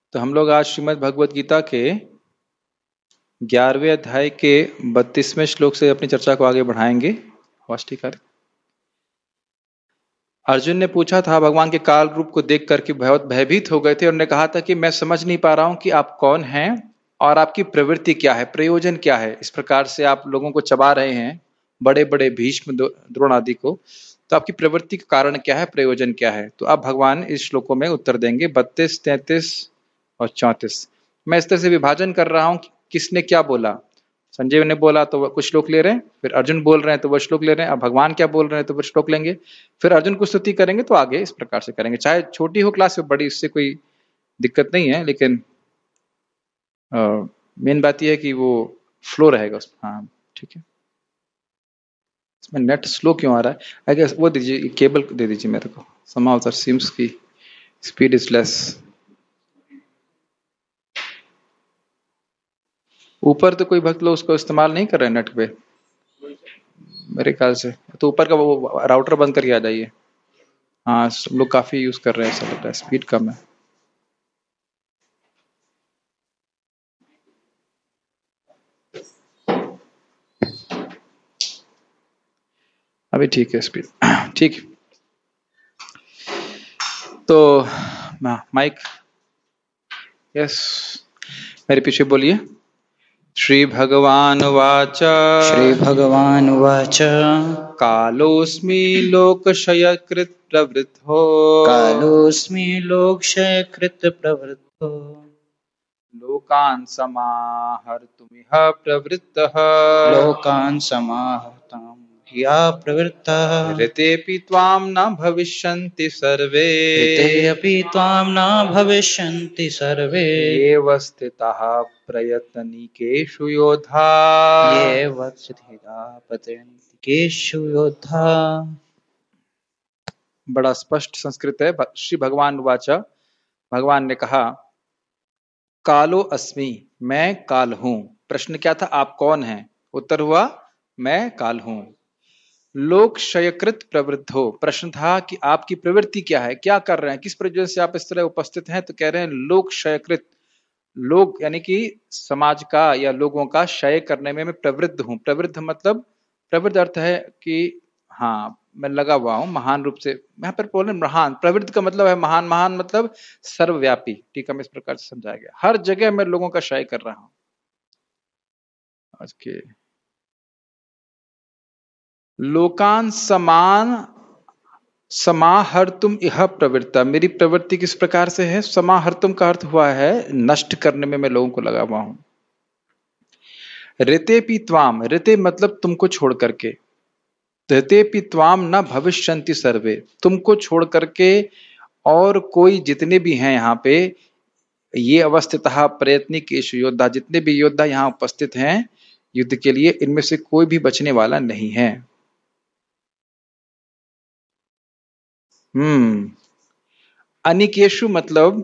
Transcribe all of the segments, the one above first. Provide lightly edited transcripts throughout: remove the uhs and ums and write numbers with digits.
तो हम लोग आज श्रीमद् भगवद गीता के 11वें अध्याय के 32वें श्लोक से अपनी चर्चा को आगे बढ़ाएंगे। वाष्टिकार अर्जुन ने पूछा था भगवान के काल रूप को देख करके बहुत भयभीत हो गए थे और उन्होंने कहा था कि मैं समझ नहीं पा रहा हूं कि आप कौन हैं और आपकी प्रवृत्ति क्या है, प्रयोजन क्या है। इस प्रकार से आप लोगों को चबा रहे हैं, बड़े बड़े भीष्म द्रोण आदि को, तो आपकी प्रवृत्ति का कारण क्या है, प्रयोजन क्या है। तो आप भगवान इस श्लोकों में उत्तर देंगे 32, 33 और 34। मैं इस तरह से विभाजन कर रहा हूं कि किसने क्या बोला। संजय ने बोला तो वह कुछ श्लोक ले रहे हैं, फिर अर्जुन बोल रहे हैं तो वह श्लोक ले रहे हैं, अब भगवान क्या बोल रहे हैं तो वह श्लोक लेंगे, फिर अर्जुन को स्तुति करेंगे। तो आगे इस प्रकार से करेंगे, चाहे छोटी हो क्लास या बड़ी, इससे कोई दिक्कत नहीं है, लेकिन मेन बात यह है कि वो फ्लो रहेगा उसमें। हाँ ठीक है। इसमें नेट स्लो क्यों आ रहा है? आई गेस वो दीजिए, केबल दे दीजिए मेरे को। somehow that seems की स्पीड इज लेस। ऊपर तो कोई भक्त लोग उसको इस्तेमाल नहीं कर रहे नेट पे मेरे ख्याल से, तो ऊपर का वो राउटर बंद करके आ जाइए। हाँ सब लोग काफी यूज कर रहे हैं, ऐसा लगता है स्पीड कम है। अभी ठीक है स्पीड, ठीक। तो माइक, यस, मेरे पीछे बोलिए। श्री भगवान वाच कालोस्मि लोकक्षयकृत प्रवृद्धो लोकान् समाहर्तुमिह प्रवृत्तः ऋतेऽपि त्वां न भविष्यन्ति सर्वे येव स्थिताः प्रयतनिकेषु योद्धा। बड़ा स्पष्ट संस्कृत है। श्री भगवान वाच, भगवान ने कहा कालो अस्मि, मैं काल हूं। प्रश्न क्या था, आप कौन हैं? उत्तर हुआ मैं काल हूं। लोक क्षयकृत प्रवृद्धो, प्रश्न था कि आपकी प्रवृत्ति क्या है, क्या कर रहे हैं, किस प्रयोजन से आप इस तरह उपस्थित हैं। तो कह रहे हैं लोक क्षयकृत, लोग यानी कि समाज का या लोगों का क्षय करने में मैं प्रवृत्त हूं। प्रवृत्त मतलब, प्रवृत्त अर्थ है कि हाँ मैं लगा हुआ हूं, महान रूप से। यहाँ पर बोले महान, प्रवृत्त का मतलब है महान, महान मतलब सर्वव्यापी। ठीक है, इस प्रकार से समझाया गया, हर जगह मैं लोगों का क्षय कर रहा हूं। आज के लोकान समान समाहर्तुम इह प्रवृत्ता, मेरी प्रवृत्ति किस प्रकार से है। समाहर्तुम का अर्थ हुआ है नष्ट करने में मैं लोगों को लगा हुआ हूं। ऋतेऽपि त्वाम, ऋते मतलब तुमको छोड़ करके, ऋतेऽपि त्वाम न भविष्यन्ति सर्वे, तुमको छोड़ करके और कोई जितने भी हैं यहाँ पे, ये अवस्थितः प्रयत्निकेषु योद्धा, जितने भी योद्धा यहाँ उपस्थित हैं युद्ध के लिए, इनमें से कोई भी बचने वाला नहीं है। अनिकेशु मतलब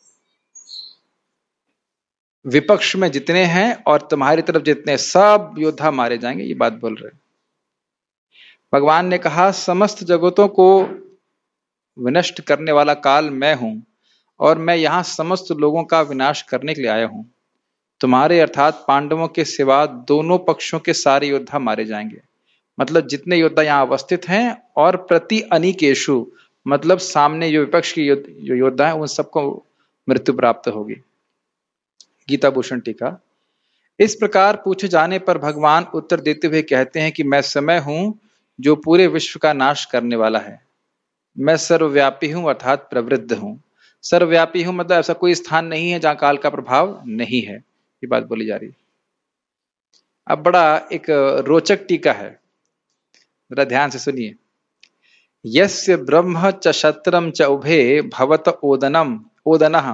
विपक्ष में जितने हैं और तुम्हारी तरफ जितने, सब योद्धा मारे जाएंगे, ये बात बोल रहे हैं। भगवान ने कहा समस्त जगतों को विनष्ट करने वाला काल मैं हूं और मैं यहां समस्त लोगों का विनाश करने के लिए आया हूं। तुम्हारे अर्थात पांडवों के सिवा दोनों पक्षों के सारे योद्धा मारे जाएंगे, मतलब जितने योद्धा यहाँ अवस्थित हैं, और प्रति अनिकेशु मतलब सामने जो विपक्ष की जो योद्धा है उन सबको मृत्यु प्राप्त होगी। गीता भूषण टीका। इस प्रकार पूछे जाने पर भगवान उत्तर देते हुए कहते हैं कि मैं समय हूं जो पूरे विश्व का नाश करने वाला है। मैं सर्वव्यापी हूं अर्थात प्रवृद्ध हूं। सर्वव्यापी हूं मतलब ऐसा कोई स्थान नहीं है जहां काल का प्रभाव नहीं है, ये बात बोली जा रही है। अब बड़ा एक रोचक टीका है, जरा ध्यान से सुनिए। यस्य ब्रह्म च क्षत्रम च उभे भवत ओदनः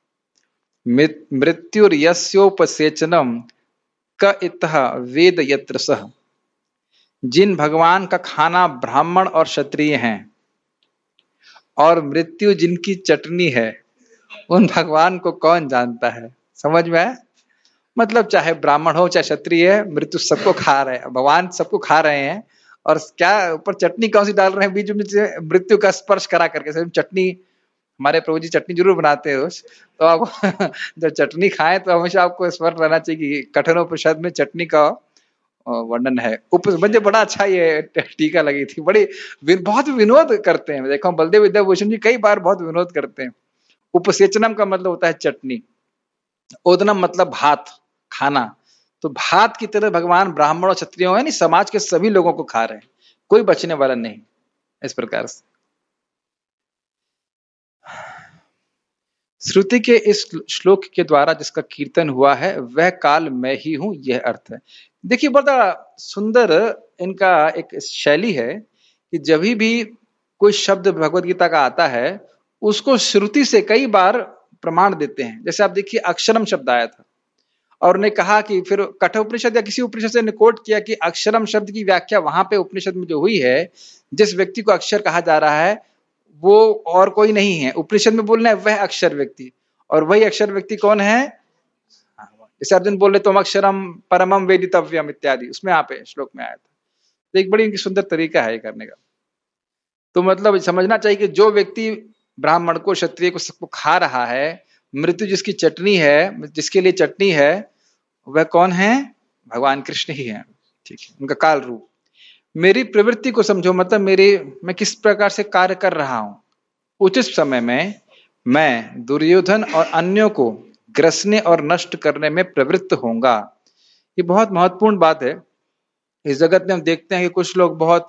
मृत्युर्यस्योपसेचनम क इतः वेद यत्र सः। जिन भगवान का खाना ब्राह्मण और क्षत्रिय हैं और मृत्यु जिनकी चटनी है, उन भगवान को कौन जानता है। समझ में आया? मतलब चाहे ब्राह्मण हो चाहे क्षत्रिय है, मृत्यु सबको खा रहे हैं, भगवान सबको खा रहे हैं। और क्या ऊपर चटनी कौन सी डाल रहे हैं बीच में से, मृत्यु का स्पर्श करा करके सब चटनी हमारे प्रभु जी चटनी जरूर बनाते हैं रोज, तो आप जब चटनी खाएं तो हमेशा आपको स्मरण रहना चाहिए कि कठोपनिषद में चटनी का वर्णन है। मुझे बड़ा अच्छा ये टीका लगी थी, बड़ी बहुत विनोद करते हैं। देखो बलदेव विद्याभूषण जी कई बार बहुत विनोद करते हैं। उपसेचनम का मतलब होता है चटनी, ओदनम मतलब भात खाना, तो भात की तरह भगवान ब्राह्मण और क्षत्रियों यानी समाज के सभी लोगों को खा रहे हैं, कोई बचने वाला नहीं। इस प्रकार से श्रुति के इस श्लोक के द्वारा जिसका कीर्तन हुआ है वह काल मैं ही हूं, यह अर्थ है। देखिए बड़ा सुंदर इनका एक शैली है कि जब भी कोई शब्द भगवत गीता का आता है उसको श्रुति से कई बार प्रमाण देते हैं। जैसे आप देखिए अक्षरम शब्द आया था और ने कहा कि फिर कठोपनिषद या किसी उपनिषद से ने कोट किया कि अक्षरम शब्द की व्याख्या वहां पे उपनिषद में जो हुई है, जिस व्यक्ति को अक्षर कहा जा रहा है वो और कोई नहीं है, उपनिषद में बोलना है वह अक्षर व्यक्ति, और वही अक्षर व्यक्ति कौन है? जैसे अर्जुन बोल रहे तुम अक्षरम परमम वेदितव्यम इत्यादि, उसमें यहाँ पे श्लोक में आया था। तो एक बड़ी इनकी सुंदर तरीका है ये करने का। तो मतलब समझना चाहिए कि जो व्यक्ति ब्राह्मण को क्षत्रिय को सबको खा रहा है, मृत्यु जिसकी चटनी है, जिसके लिए चटनी है, वह कौन है? भगवान कृष्ण ही है। ठीक है, उनका काल रूप। मेरी प्रवृत्ति को समझो, मतलब मैं किस प्रकार से कार्य कर रहा हूं। उचित समय में मैं दुर्योधन और अन्यों को ग्रसने और नष्ट करने में प्रवृत्त होऊंगा। ये बहुत महत्वपूर्ण बात है। इस जगत में हम देखते हैं कि कुछ लोग बहुत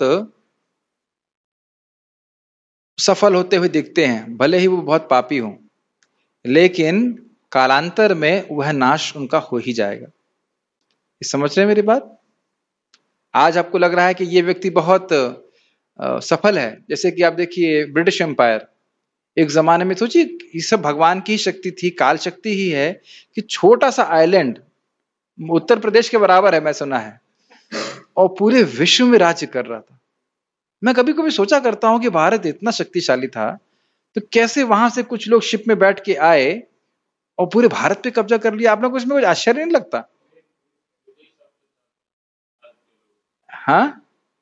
सफल होते हुए दिखते हैं, भले ही वो बहुत पापी हों, लेकिन कालांतर में वह नाश उनका हो ही जाएगा। समझ रहे हैं मेरी बात? आज आपको लग रहा है कि ये व्यक्ति बहुत सफल है, जैसे कि आप देखिए ब्रिटिश एम्पायर, एक जमाने में सोचिए ये सब भगवान की शक्ति थी, काल शक्ति ही है कि छोटा सा आइलैंड उत्तर प्रदेश के बराबर है मैं सुना है, और पूरे विश्व में राज्य कर रहा था। मैं कभी कभी सोचा करता हूं कि भारत इतना शक्तिशाली था तो कैसे वहां से कुछ लोग शिप में बैठ के आए और पूरे भारत पे कब्जा कर लिया। आप लोग को इसमें कुछ आश्चर्य नहीं लगता? हाँ,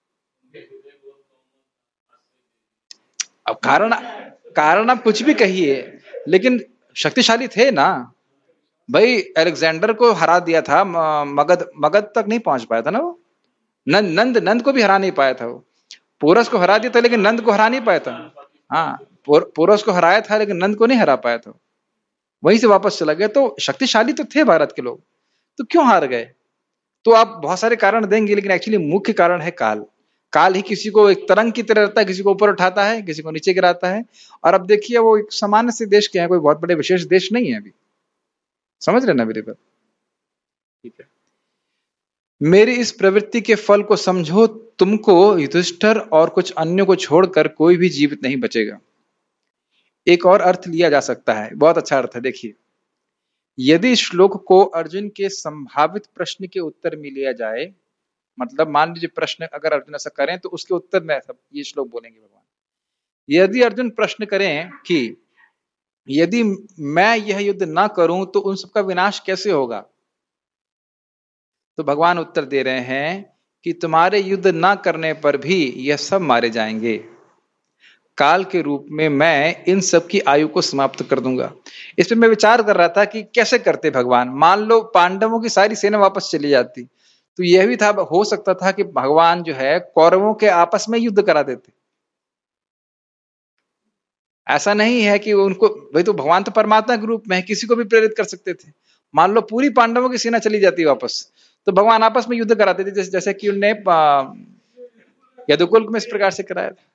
अब कारण आप कुछ भी कहिए, लेकिन शक्तिशाली थे ना भाई। अलेक्जेंडर को हरा दिया था, मगध तक नहीं पहुंच पाया था ना वो। नंद को भी हरा नहीं पाया था वो। पोरस को हरा दिया था लेकिन नंद को हरा नहीं पाया था। हाँ, पोरस को हराया था लेकिन नंद को नहीं हरा पाया था, वहीं से वापस चला गया। तो शक्तिशाली तो थे भारत के लोग, तो क्यों हार गए? तो आप बहुत सारे कारण देंगे, लेकिन एक्चुअली मुख्य कारण है काल। काल ही किसी को एक तरंग की तरह रहता है, किसी को ऊपर उठाता है, किसी को नीचे गिराता है। और अब देखिए वो एक सामान्य से देश के हैं, कोई बहुत बड़े विशेष देश नहीं है अभी। समझ रहे ना मेरी बात? ठीक है, मेरी इस प्रवृत्ति के फल को समझो। तुमको युधिष्ठिर और कुछ अन्यों को छोड़कर कोई भी जीवित नहीं बचेगा। एक और अर्थ लिया जा सकता है, बहुत अच्छा अर्थ है। देखिए, यदि इस श्लोक को अर्जुन के संभावित प्रश्न के उत्तर में लिया जाए, मतलब मान लीजिए प्रश्न अगर अर्जुन ऐसा करें तो उसके उत्तर में ऐसा ये श्लोक बोलेंगे भगवान। यदि अर्जुन प्रश्न करें कि यदि मैं यह युद्ध ना करूं तो उन सबका विनाश कैसे होगा, तो भगवान उत्तर दे रहे हैं कि तुम्हारे युद्ध ना करने पर भी यह सब मारे जाएंगे। काल के रूप में मैं इन सब की आयु को समाप्त कर दूंगा। इस पर मैं विचार कर रहा था कि कैसे करते भगवान। मान लो पांडवों की सारी सेना वापस चली जाती, तो यह भी था, हो सकता था कि भगवान जो है कौरवों के आपस में युद्ध करा देते। ऐसा नहीं है कि उनको, भाई तो भगवान तो परमात्मा के रूप में है, किसी को भी प्रेरित कर सकते थे। मान लो पूरी पांडवों की सेना चली जाती वापस, तो भगवान आपस में युद्ध कराते थे, जैसे कि उनने यदुकुल में इस प्रकार से कराया था।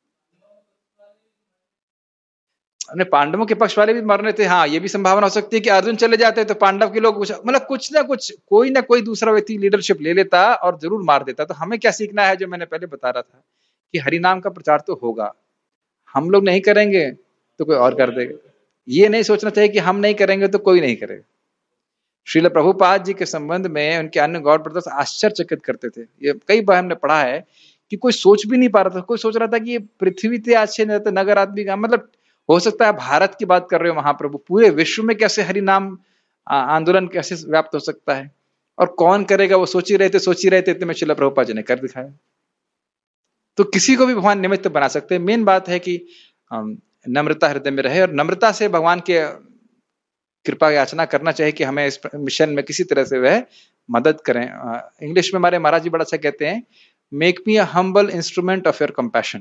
अपने पांडवों के पक्ष वाले भी मरने थे। हाँ, ये भी संभावना हो सकती है कि अर्जुन चले जाते तो पांडव के लोग मतलब कुछ ना कुछ कोई ना कोई दूसरा व्यक्ति लीडरशिप ले लेता और जरूर मार देता। तो हमें क्या सीखना है, जो मैंने पहले बता रहा था कि हरिनाम का प्रचार तो होगा, हम लोग नहीं करेंगे तो कोई और कर देगा। ये नहीं सोचना चाहिए कि हम नहीं करेंगे तो कोई नहीं करेगा। श्रील प्रभुपाद जी के संबंध में उनके अन्य गॉड ब्रदर्स आश्चर्यचकित करते थे। ये कई बार हमने पढ़ा है कि कोई सोच भी नहीं पा रहा था। कोई सोच रहा था कि ये पृथ्वी ते अच्छे नगर आदमी का, मतलब हो सकता है भारत की बात कर रहे हो महाप्रभु, पूरे विश्व में कैसे हरिनाम आंदोलन कैसे व्याप्त हो सकता है और कौन करेगा, वो सोच ही रहे थे इतने में श्रील प्रभुपाद जी ने कर दिखाया। तो किसी को भी भगवान निमित्त बना सकते हैं। मेन बात है कि नम्रता हृदय में रहे और नम्रता से भगवान के कृपा याचना करना चाहिए कि हमें इस मिशन में किसी तरह से वह मदद करें। इंग्लिश में हमारे महाराज जी बड़ा अच्छा कहते हैं, make me a humble instrument of your compassion.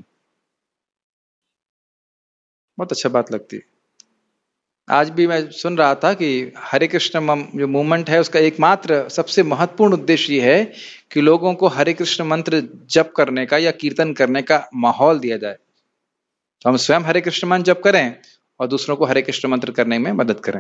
बहुत अच्छा बात लगती है। आज भी मैं सुन रहा था कि हरे कृष्ण जो मूवमेंट है उसका एकमात्र सबसे महत्वपूर्ण उद्देश्य ये है कि लोगों को हरे कृष्ण मंत्र जप करने का या कीर्तन करने का माहौल दिया जाए। तो हम स्वयं हरे कृष्ण मंत्र जप करें और दूसरों को हरे कृष्ण मंत्र करने में मदद करें,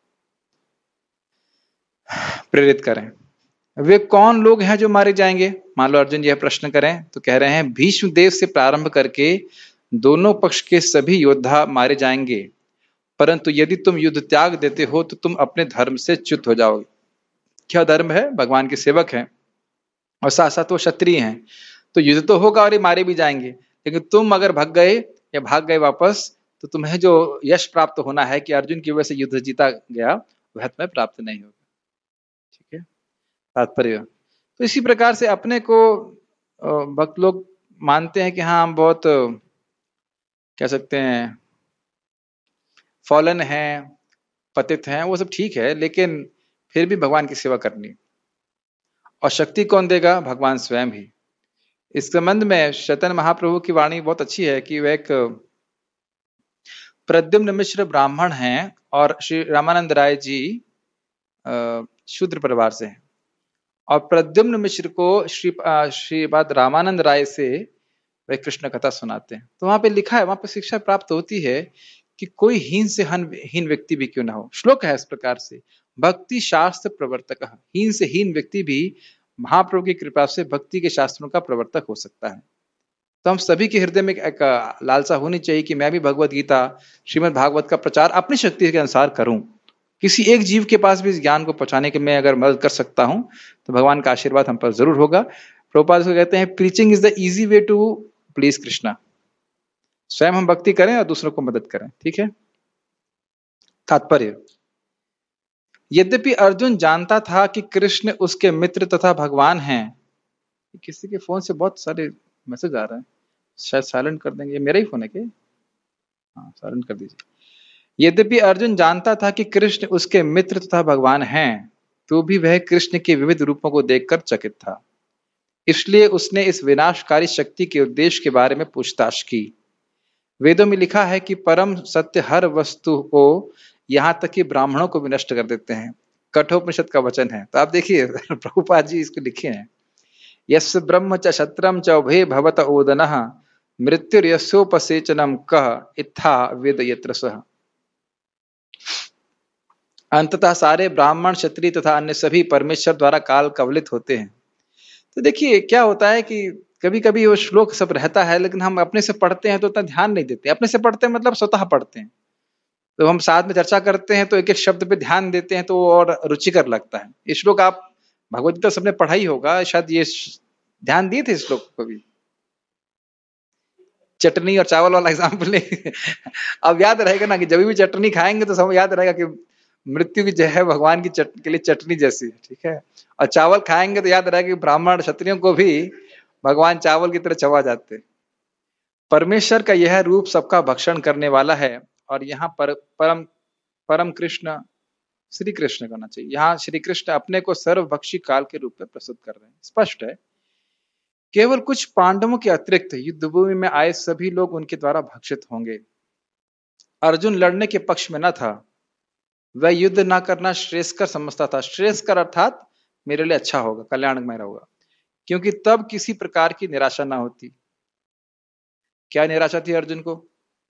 प्रेरित करें। वे कौन लोग हैं जो मारे जाएंगे? मान लो अर्जुन यह प्रश्न करें तो कह रहे हैं भीष्म देव से प्रारंभ करके दोनों पक्ष के सभी योद्धा मारे जाएंगे, परंतु यदि तुम युद्ध त्याग देते हो तो तुम अपने धर्म से च्युत हो जाओगे। क्या धर्म है? भगवान के सेवक हैं और साथ साथ वो क्षत्रिय हैं, तो युद्ध तो होगा और ये मारे भी जाएंगे, लेकिन तुम अगर भाग गए या भाग गए वापस तो तुम्हें जो यश प्राप्त होना है कि अर्जुन की वजह से युद्ध जीता गया, वह तुम्हें प्राप्त नहीं होगा। ठीक है, तात्पर्य। तो इसी प्रकार से अपने को भक्त लोग मानते हैं कि हाँ हम बहुत कह सकते हैं फॉलन हैं, पतित हैं, वो सब ठीक है, लेकिन फिर भी भगवान की सेवा करनी। और शक्ति कौन देगा? भगवान स्वयं ही। इस संबंध में चैतन्य महाप्रभु की वाणी बहुत अच्छी है कि वह एक प्रद्युम्न मिश्र ब्राह्मण हैं और श्री रामानंद राय जी शूद्र परिवार से हैं, और प्रद्युम्न मिश्र को श्रीपाद रामानंद राय से वे कृष्ण कथा सुनाते हैं। तो वहां पे लिखा है, वहां पे शिक्षा प्राप्त होती है कि कोई हीन से हीन व्यक्ति भी क्यों ना हो। श्लोक है इस प्रकार से, भक्ति शास्त्र प्रवर्तक, हीन से हीन व्यक्ति भी महाप्रभु की कृपा से भक्ति के शास्त्रों का प्रवर्तक हो सकता है। तो हम सभी के हृदय में एक लालसा होनी चाहिए कि मैं भी भगवत गीता श्रीमद् भागवत का प्रचार अपनी शक्ति के अनुसार करूं। किसी एक जीव के पास भी इस ज्ञान को पहुंचाने के मैं अगर मदद कर सकता हूं तो भगवान का आशीर्वाद हम पर जरूर होगा। प्रभुपाद को कहते हैं preaching is the easy way to please Krishna. स्वयं हम भक्ति करें और दूसरों को मदद करें। ठीक है। तात्पर्य, यद्यपि अर्जुन जानता था कि कृष्ण उसके मित्र तथा भगवान हैं। किसी के फोन से बहुत सारे मैसेज आ रहा है, शायद साइलेंट कर देंगे। मेरा ही फोन है क्या? हाँ, साइलेंट कर दीजिए। यद्यपि अर्जुन जानता था कि कृष्ण उसके मित्र तथा भगवान हैं, तो भी वह कृष्ण के विविध रूपों को देखकर चकित था। इसलिए उसने इस विनाशकारी शक्ति के उद्देश्य के बारे में पूछताछ की। वेदों में लिखा है कि परम सत्य हर वस्तु को, यहाँ तक कि ब्राह्मणों को भी नष्ट कर देते हैं। कठोपनिषद का वचन है। तो आप देखिए प्रभुपाद जी इसको लिखे हैं, यस्य ब्रह्म च क्षत्रम च उभे भवत ओदनः मृत्युर्यस्योपसेचनम कह इत्था वेद यत्र सः। अंततः सारे ब्राह्मण क्षत्रिय तथा अन्य सभी परमेश्वर द्वारा काल कवलित होते हैं। तो देखिए क्या होता है कि कभी कभी वो श्लोक सब रहता है, लेकिन हम अपने से पढ़ते हैं तो उतना ध्यान नहीं देते। अपने से पढ़ते हैं मतलब स्वतः पढ़ते हैं, तो हम साथ में चर्चा करते हैं तो एक एक शब्द पे ध्यान देते हैं तो वो और रुचिकर लगता है। ये श्लोक आप भगवद्गीता सबने पढ़ा ही होगा, शायद ये ध्यान दिए थे इस श्लोक को कभी। चटनी और चावल वाला एग्जाम्पल नहीं अब याद रहेगा ना कि जब भी चटनी खाएंगे तो सब याद रहेगा कि मृत्यु की जो है भगवान की के लिए चटनी जैसी है। ठीक है। और चावल खाएंगे तो याद रहेगा कि ब्राह्मण क्षत्रियों को भी भगवान चावल की तरह चबा जाते। परमेश्वर का यह रूप सबका भक्षण करने वाला है, और यहाँ पर परम कृष्ण श्री कृष्ण करना चाहिए। यहाँ श्री कृष्ण अपने को सर्वभक्षी काल के रूप में प्रस्तुत कर रहे हैं। स्पष्ट है, केवल कुछ पांडवों के अतिरिक्त युद्धभूमि में आए सभी लोग उनके द्वारा भक्षित होंगे। अर्जुन लड़ने के पक्ष में न था, वह युद्ध ना करना श्रेयस्कर समझता था। श्रेयस्कर अर्थात मेरे लिए अच्छा होगा, कल्याणमय होगा, क्योंकि तब किसी प्रकार की निराशा ना होती। क्या निराशा थी अर्जुन को?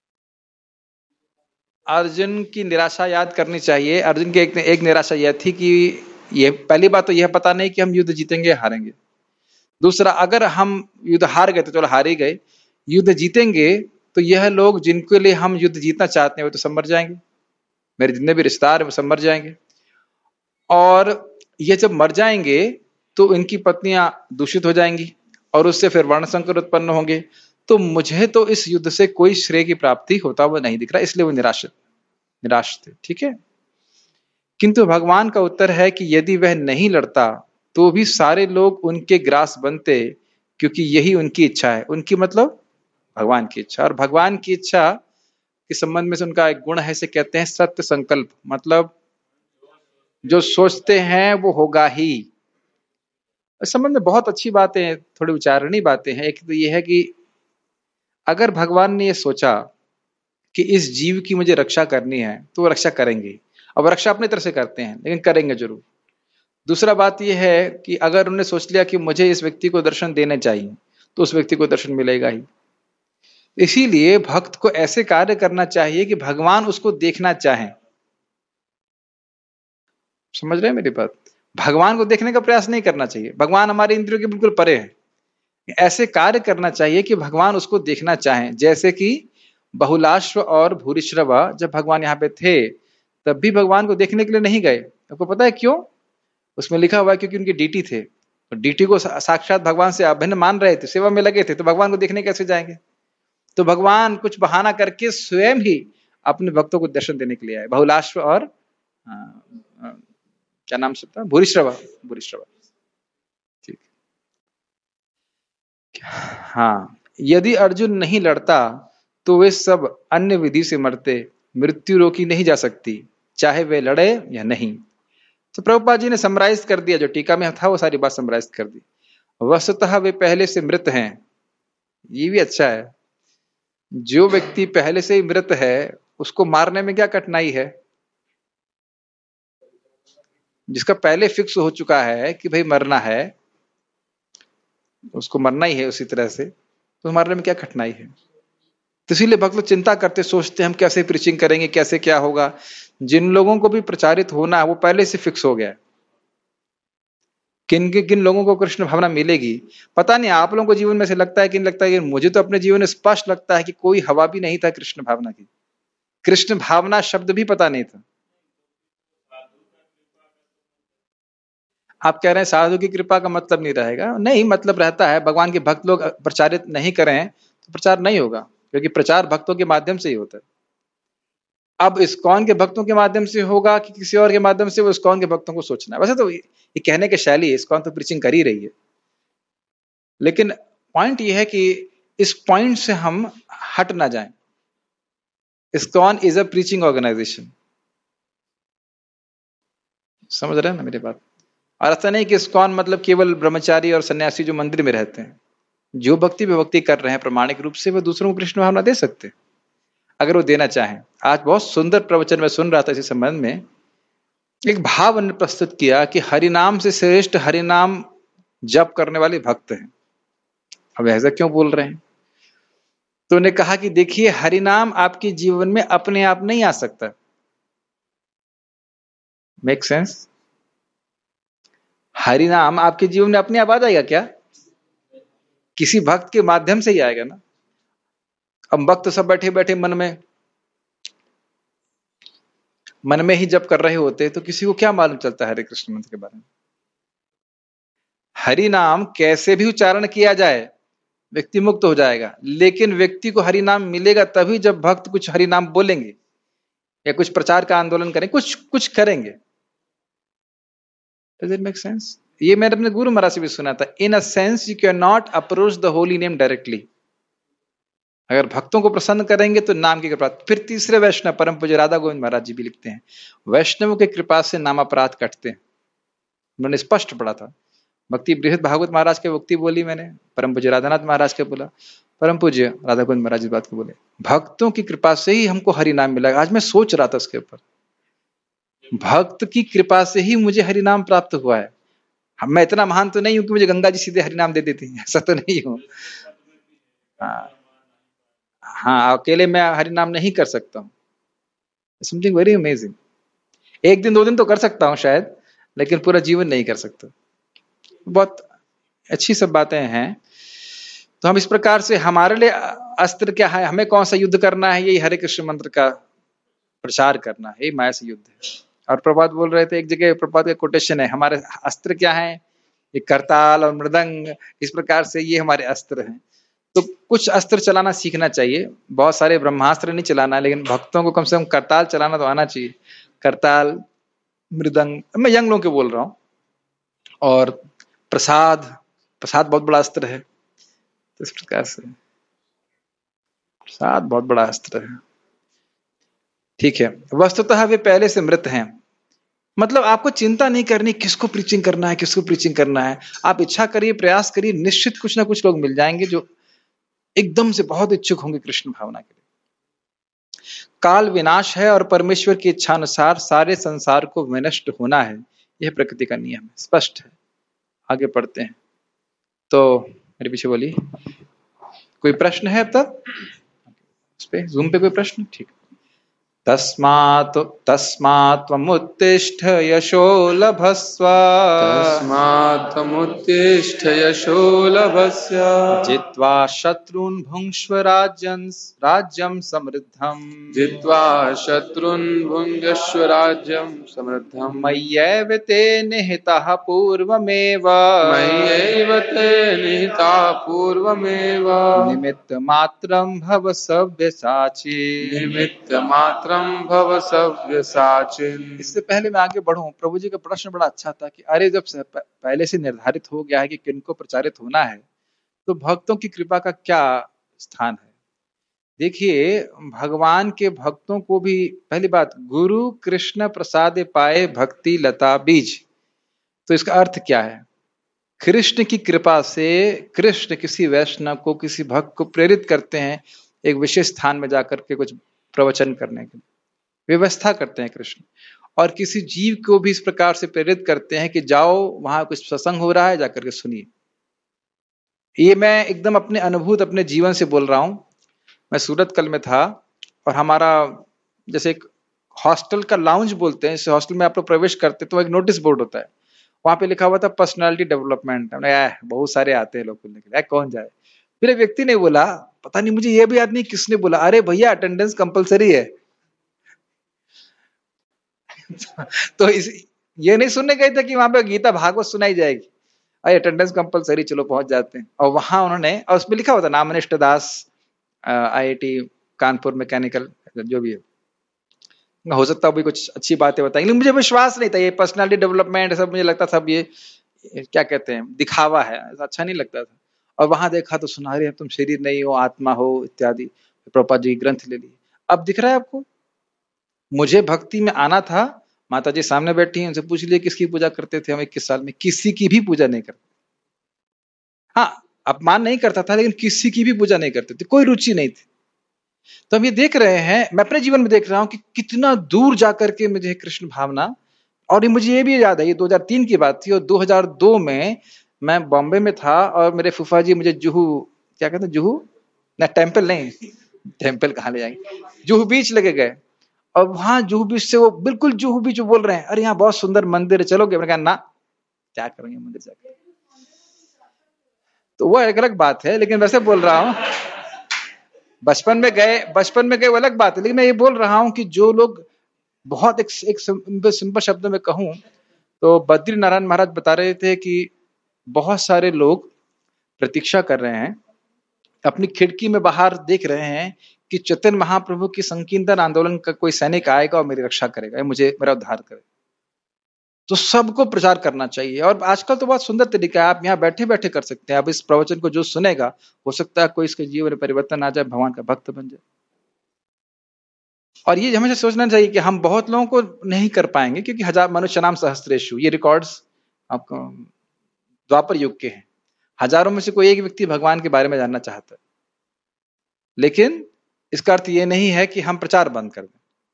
अर्जुन की निराशा याद करनी चाहिए। अर्जुन की एक निराशा यह थी कि ये पहली बात तो यह पता नहीं कि हम युद्ध जीतेंगे हारेंगे। दूसरा, अगर हम युद्ध हार गए तो चलो हार ही गए, युद्ध जीतेंगे तो यह लोग जिनके लिए हम युद्ध जीतना चाहते हैं वो तो सब मर जाएंगे, मेरे जितने भी रिश्तेदार वो सब मर जाएंगे, और ये जब मर जाएंगे तो इनकी पत्नियां दूषित हो जाएंगी और उससे फिर वर्ण संकर उत्पन्न होंगे। तो मुझे तो इस युद्ध से कोई श्रेय की प्राप्ति होता हुआ नहीं दिख रहा, इसलिए वो निराश थे। ठीक है। किंतु भगवान का उत्तर है कि यदि वह नहीं लड़ता तो भी सारे लोग उनके ग्रास बनते, क्योंकि यही उनकी इच्छा है। उनकी मतलब भगवान की इच्छा, और भगवान की इच्छा के संबंध में से उनका एक गुण है, इसे कहते हैं सत्य संकल्प। मतलब जो सोचते हैं वो होगा ही। इस संबंध में बहुत अच्छी बातें, थोड़ी उच्चारणी बातें हैं। एक तो ये है कि अगर भगवान ने ये सोचा कि इस जीव की मुझे रक्षा करनी है तो वो रक्षा करेंगे। अब रक्षा अपनी तरह से करते हैं लेकिन करेंगे जरूर। दूसरा बात यह है कि अगर उन्होंने सोच लिया कि मुझे इस व्यक्ति को दर्शन देने चाहिए तो उस व्यक्ति को दर्शन मिलेगा ही। इसीलिए भक्त को ऐसे कार्य करना चाहिए कि भगवान उसको देखना चाहें। समझ रहे हैं मेरी बात? भगवान को देखने का प्रयास नहीं करना चाहिए, भगवान हमारे इंद्रियों के बिल्कुल परे है। ऐसे कार्य करना चाहिए कि भगवान उसको देखना चाहें। जैसे कि बहुलाश्व और भूरिश्रवा जब भगवान यहाँ पे थे तब भी भगवान को देखने के लिए नहीं गए। आपको पता है क्यों? उसमें लिखा हुआ है क्योंकि उनके डीटी थे, तो डीटी को साक्षात भगवान से अभिन्न मान रहे थे, सेवा में लगे थे, तो भगवान को देखने कैसे जाएंगे? तो भगवान कुछ बहाना करके स्वयं ही अपने भक्तों को दर्शन देने के लिए आए। बहुलाश्व और क्या नाम से था? भूरिश्रवा। भूरिश्रवा, ठीक। हाँ, यदि अर्जुन नहीं लड़ता तो वे सब अन्य विधि से मरते, मृत्यु रोकी नहीं जा सकती चाहे वे लड़े या नहीं। तो प्रभुपाद जी ने समराइज कर दिया, जो टीका में था वो सारी बात समराइज कर दी। वस्तुतः वे पहले से मृत हैं। ये भी अच्छा है, जो व्यक्ति पहले से ही मृत है उसको मारने में क्या कठिनाई है? जिसका पहले फिक्स हो चुका है कि भाई मरना है, उसको मरना ही है उसी तरह से, तो मारने में क्या कठिनाई है? तो इसीलिए भक्त लोग चिंता करते, सोचते हम कैसे प्रीचिंग करेंगे, कैसे क्या होगा। जिन लोगों को भी प्रचारित होना है वो पहले से फिक्स हो गया है किन लोगों को कृष्ण भावना मिलेगी। पता नहीं आप लोगों को जीवन में से लगता है कि नहीं लगता है, मुझे तो अपने जीवन में स्पष्ट लगता है कि कोई हवा भी नहीं था कृष्ण भावना की। कृष्ण भावना शब्द भी पता नहीं था। आप कह रहे हैं साधु की कृपा का मतलब नहीं रहेगा? नहीं, मतलब रहता है। भगवान के भक्त लोग प्रचारित नहीं करें तो प्रचार नहीं होगा, क्योंकि प्रचार भक्तों के माध्यम से ही होता है। अब इस्कॉन के भक्तों के माध्यम से होगा कि किसी और के माध्यम से, वो इस्कॉन के भक्तों को सोचना है। वैसे तो ये कहने की शैली है, इस्कॉन तो प्रीचिंग कर ही रही है, लेकिन पॉइंट ये है कि इस पॉइंट से हम हट ना जाएं। ISKCON is a preaching organization. समझ रहे हैं ना मेरी बात? और ऐसा नहीं कि इस्कॉन मतलब केवल ब्रह्मचारी और सन्यासी जो मंदिर में रहते हैं। जो भक्ति विभक्ति कर रहे हैं प्रमाणिक रूप से, वो दूसरों को कृष्ण भावना दे सकते हैं अगर वो देना चाहें। आज बहुत सुंदर प्रवचन में सुन रहा था इसी संबंध में, एक भाव ने प्रस्तुत किया कि हरिनाम से श्रेष्ठ हरिनाम जप करने वाले भक्त हैं। अब ऐसा क्यों बोल रहे हैं? तो उन्हें कहा कि देखिए, हरिनाम आपके जीवन में अपने आप नहीं आ सकता। Make sense? हरिनाम आपके जीवन में अपने आप आ जाएगा क्या? किसी भक्त के माध्यम से ही आएगा ना। अब भक्त सब बैठे बैठे मन में ही जप कर रहे होते, तो किसी को क्या मालूम चलता है हरे कृष्ण मंत्र के बारे में? हरि नाम कैसे भी उच्चारण किया जाए व्यक्ति मुक्त हो जाएगा, लेकिन व्यक्ति को हरि नाम मिलेगा तभी जब भक्त कुछ हरि नाम बोलेंगे या कुछ प्रचार का आंदोलन करें, कुछ करेंगे। Does it make sense? ये मैंने अपने गुरु महाराज से भी सुना था। In a sense you can not approach the holy name directly. अगर भक्तों को प्रसन्न करेंगे तो नाम की कृपा। फिर तीसरे वैष्णव परम पूज्य राधा गोविंद महाराज जी भी लिखते हैं, वैष्णव के कृपा से नाम अपराध कटते हैं। उन्होंने स्पष्ट पढ़ा था। भक्ति बृहद भागवत महाराज के भक्ति बोली मैंने, परम पूज्य राधानाथ महाराज के बोला, परम पूज्य राधा गोविंद महाराज इस बात को बोले, भक्तों की कृपा से ही हमको हरि नाम मिला। आज मैं सोच रहा था उसके ऊपर, भक्त की कृपा से ही मुझे हरि नाम प्राप्त हुआ है। मैं इतना महान तो नहीं हूं कि मुझे गंगा जी सीधे हरि नाम दे देती, ऐसा तो नहीं हूं। हाँ, अकेले मैं हरि नाम नहीं कर सकता हूँ। Something very amazing. एक दिन 2 दिन तो कर सकता हूँ शायद, लेकिन पूरा जीवन नहीं कर सकता। बहुत अच्छी सब बातें हैं। तो हम इस प्रकार से, हमारे लिए अस्त्र क्या है, हमें कौन सा युद्ध करना है? यही हरे कृष्ण मंत्र का प्रचार करना है, यही माया से युद्ध है। और प्रभात बोल रहे थे, एक जगह प्रभात का कोटेशन है, हमारे अस्त्र क्या है? ये करताल और मृदंग, इस प्रकार से ये हमारे अस्त्र हैं। तो कुछ अस्त्र चलाना सीखना चाहिए। बहुत सारे ब्रह्मास्त्र नहीं चलाना, लेकिन भक्तों को कम से कम करताल चलाना तो आना चाहिए। करताल, मृदंग, मैं यंग लोगों के बोल रहा हूँ। और प्रसाद बहुत बड़ा अस्त्र है। तो इस प्रकार से प्रसाद बहुत बड़ा अस्त्र है। ठीक है, वस्तुतः वे पहले से मृत हैं। मतलब आपको चिंता नहीं करनी किसको प्रीचिंग करना है, किसको प्रीचिंग करना है। आप इच्छा करिए, प्रयास करिए, निश्चित कुछ ना कुछ लोग मिल जाएंगे जो एकदम से बहुत इच्छुक होंगे कृष्ण भावना के लिए। काल विनाश है और परमेश्वर की इच्छा अनुसार सारे संसार को विनष्ट होना है, यह प्रकृति का नियम है। स्पष्ट है। आगे पढ़ते हैं। तो मेरे पीछे बोलिए, कोई प्रश्न है अब तक? उस पे जूम पे कोई प्रश्न? ठीक। तस्मात् त्वमुत्तिष्ठ यशो लभस्व, तस्मात् त्वमुत्तिष्ठ यशो लभस्व, जित्वा शत्रून् भुङ्क्ष्व राज्यं समृद्धम्, जित्वा शत्रून् भुङ्क्ष्व राज्यं समृद्धम्, मय्यैव ते निहिताः पूर्वमेव, मय्यैव ते निहिताः पूर्वमेव, निमित्तमात्रं भव सव्यसाची, निमित्तमात्रं भव सव्यसाचिन्। इससे पहले मैं आगे बढ़ूं, प्रभु जी का प्रश्न बड़ा अच्छा था कि अरे जब पहले से निर्धारित हो गया है कि किनको प्रचारित होना है, तो भक्तों की कृपा का क्या स्थान है? देखिए, भगवान के भक्तों को भी, पहली बात, गुरु कृष्ण प्रसाद पाए भक्ति लता बीज। तो इसका अर्थ क्या है? कृष्ण की कृपा से कृष्ण किसी वैष्णव को, किसी भक्त को प्रेरित करते हैं एक विशेष स्थान में जाकर के कुछ प्रवचन करने के लिए, व्यवस्था करते हैं कृष्ण। और किसी जीव को भी इस प्रकार से प्रेरित करते हैं कि जाओ वहां कुछ सत्संग हो रहा है, जाकर के सुनिए। ये मैं एकदम अपने अनुभूत, अपने जीवन से बोल रहा हूं। मैं सूरत कल में था और हमारा जैसे एक हॉस्टल का लाउंज बोलते हैं, इस हॉस्टल में आप लोग प्रवेश करते तो एक नोटिस बोर्ड होता है, वहां पे लिखा हुआ था पर्सनालिटी डेवलपमेंट। बहुत सारे आते हैं लोग बोलने के लिए, कौन जाए। फिर एक व्यक्ति ने बोला, पता नहीं मुझे ये भी याद नहीं किसने बोला, अरे भैया अटेंडेंस कंपलसरी है। तो ये नहीं सुनने गए थे कि वहां पे गीता भागवत सुनाई जाएगी, अरे अटेंडेंस कंपलसरी, चलो पहुंच जाते हैं। और वहां उन्होंने, और उसमें लिखा हुआ था नामनिष्ठ दास, IIT कानपुर मैकेनिकल, जो भी है, हो सकता है भी कुछ अच्छी बातें बताएंगे, लेकिन मुझे विश्वास नहीं था ये पर्सनालिटी डेवलपमेंट सब, मुझे लगता सब ये क्या कहते हैं, दिखावा है, अच्छा नहीं लगता था। और वहां देखा तो सुना रहे तुम शरीर नहीं हो, आत्मा हो इत्यादि, प्रभुपाद जी ग्रंथ ले लिए। अब दिख रहा है आपको। मुझे भक्ति में आना था, माता जी सामने बैठी हैं, उनसे पूछ लिए किसकी पूजा करते थे हम 21 साल में? किसी की भी पूजा नहीं करते। हाँ, अपमान नहीं करता था, लेकिन किसी की भी पूजा नहीं करते थे, कोई रुचि नहीं थी। तो हम ये देख रहे हैं, मैं अपने जीवन में देख रहा हूं कि कितना दूर जाकर के मुझे कृष्ण भावना। और मुझे ये भी याद है, ये 2003 की बात थी, और 2002 में मैं बॉम्बे में था और मेरे फूफा जी मुझे जुहू, क्या कहते हैं, जुहू ना, टेम्पल नहीं, टेम्पल कहाँ ले जाएंगे, जुहू बीच लेके गए। और वहां जुहू बीच से वो बिल्कुल जुहू बीच बोल रहे हैं, अरे यहाँ बहुत सुंदर मंदिर है, चलोगे? मैंने कहा ना, क्या करेंगे मंदिर जाकर। तो वो एक अलग बात है, लेकिन वैसे बोल रहा हूँ, बचपन में गए वो अलग बात है, लेकिन मैं ये बोल रहा हूं कि जो लोग बहुत एक सिंपल शब्दों में कहूं तो बद्री नारायण महाराज बता रहे थे कि बहुत सारे लोग प्रतीक्षा कर रहे हैं, अपनी खिड़की में बाहर देख रहे हैं कि चैतन्य महाप्रभु की संकीर्तन आंदोलन का कोई सैनिक आएगा और मेरी रक्षा करेगा, मुझे मेरा उद्धार करेगा। तो सबको प्रचार करना चाहिए। और आजकल तो बहुत सुंदर तरीका है, आप यहाँ बैठे बैठे कर सकते हैं। अब इस प्रवचन को जो सुनेगा, हो सकता है कोई इसके जीवन में परिवर्तन आ जाए, भगवान का भक्त बन जाए। और ये हमेशा सोचना चाहिए कि हम बहुत लोगों को नहीं कर पाएंगे, क्योंकि हजार मनुष्य नाम सहस्त्रेषु, ये रिकॉर्ड्स आपको द्वापर युग के हैं। हजारों में से कोई एक व्यक्ति भगवान के बारे में जानना चाहता है, लेकिन इसका अर्थ ये नहीं है कि हम प्रचार बंद कर दें।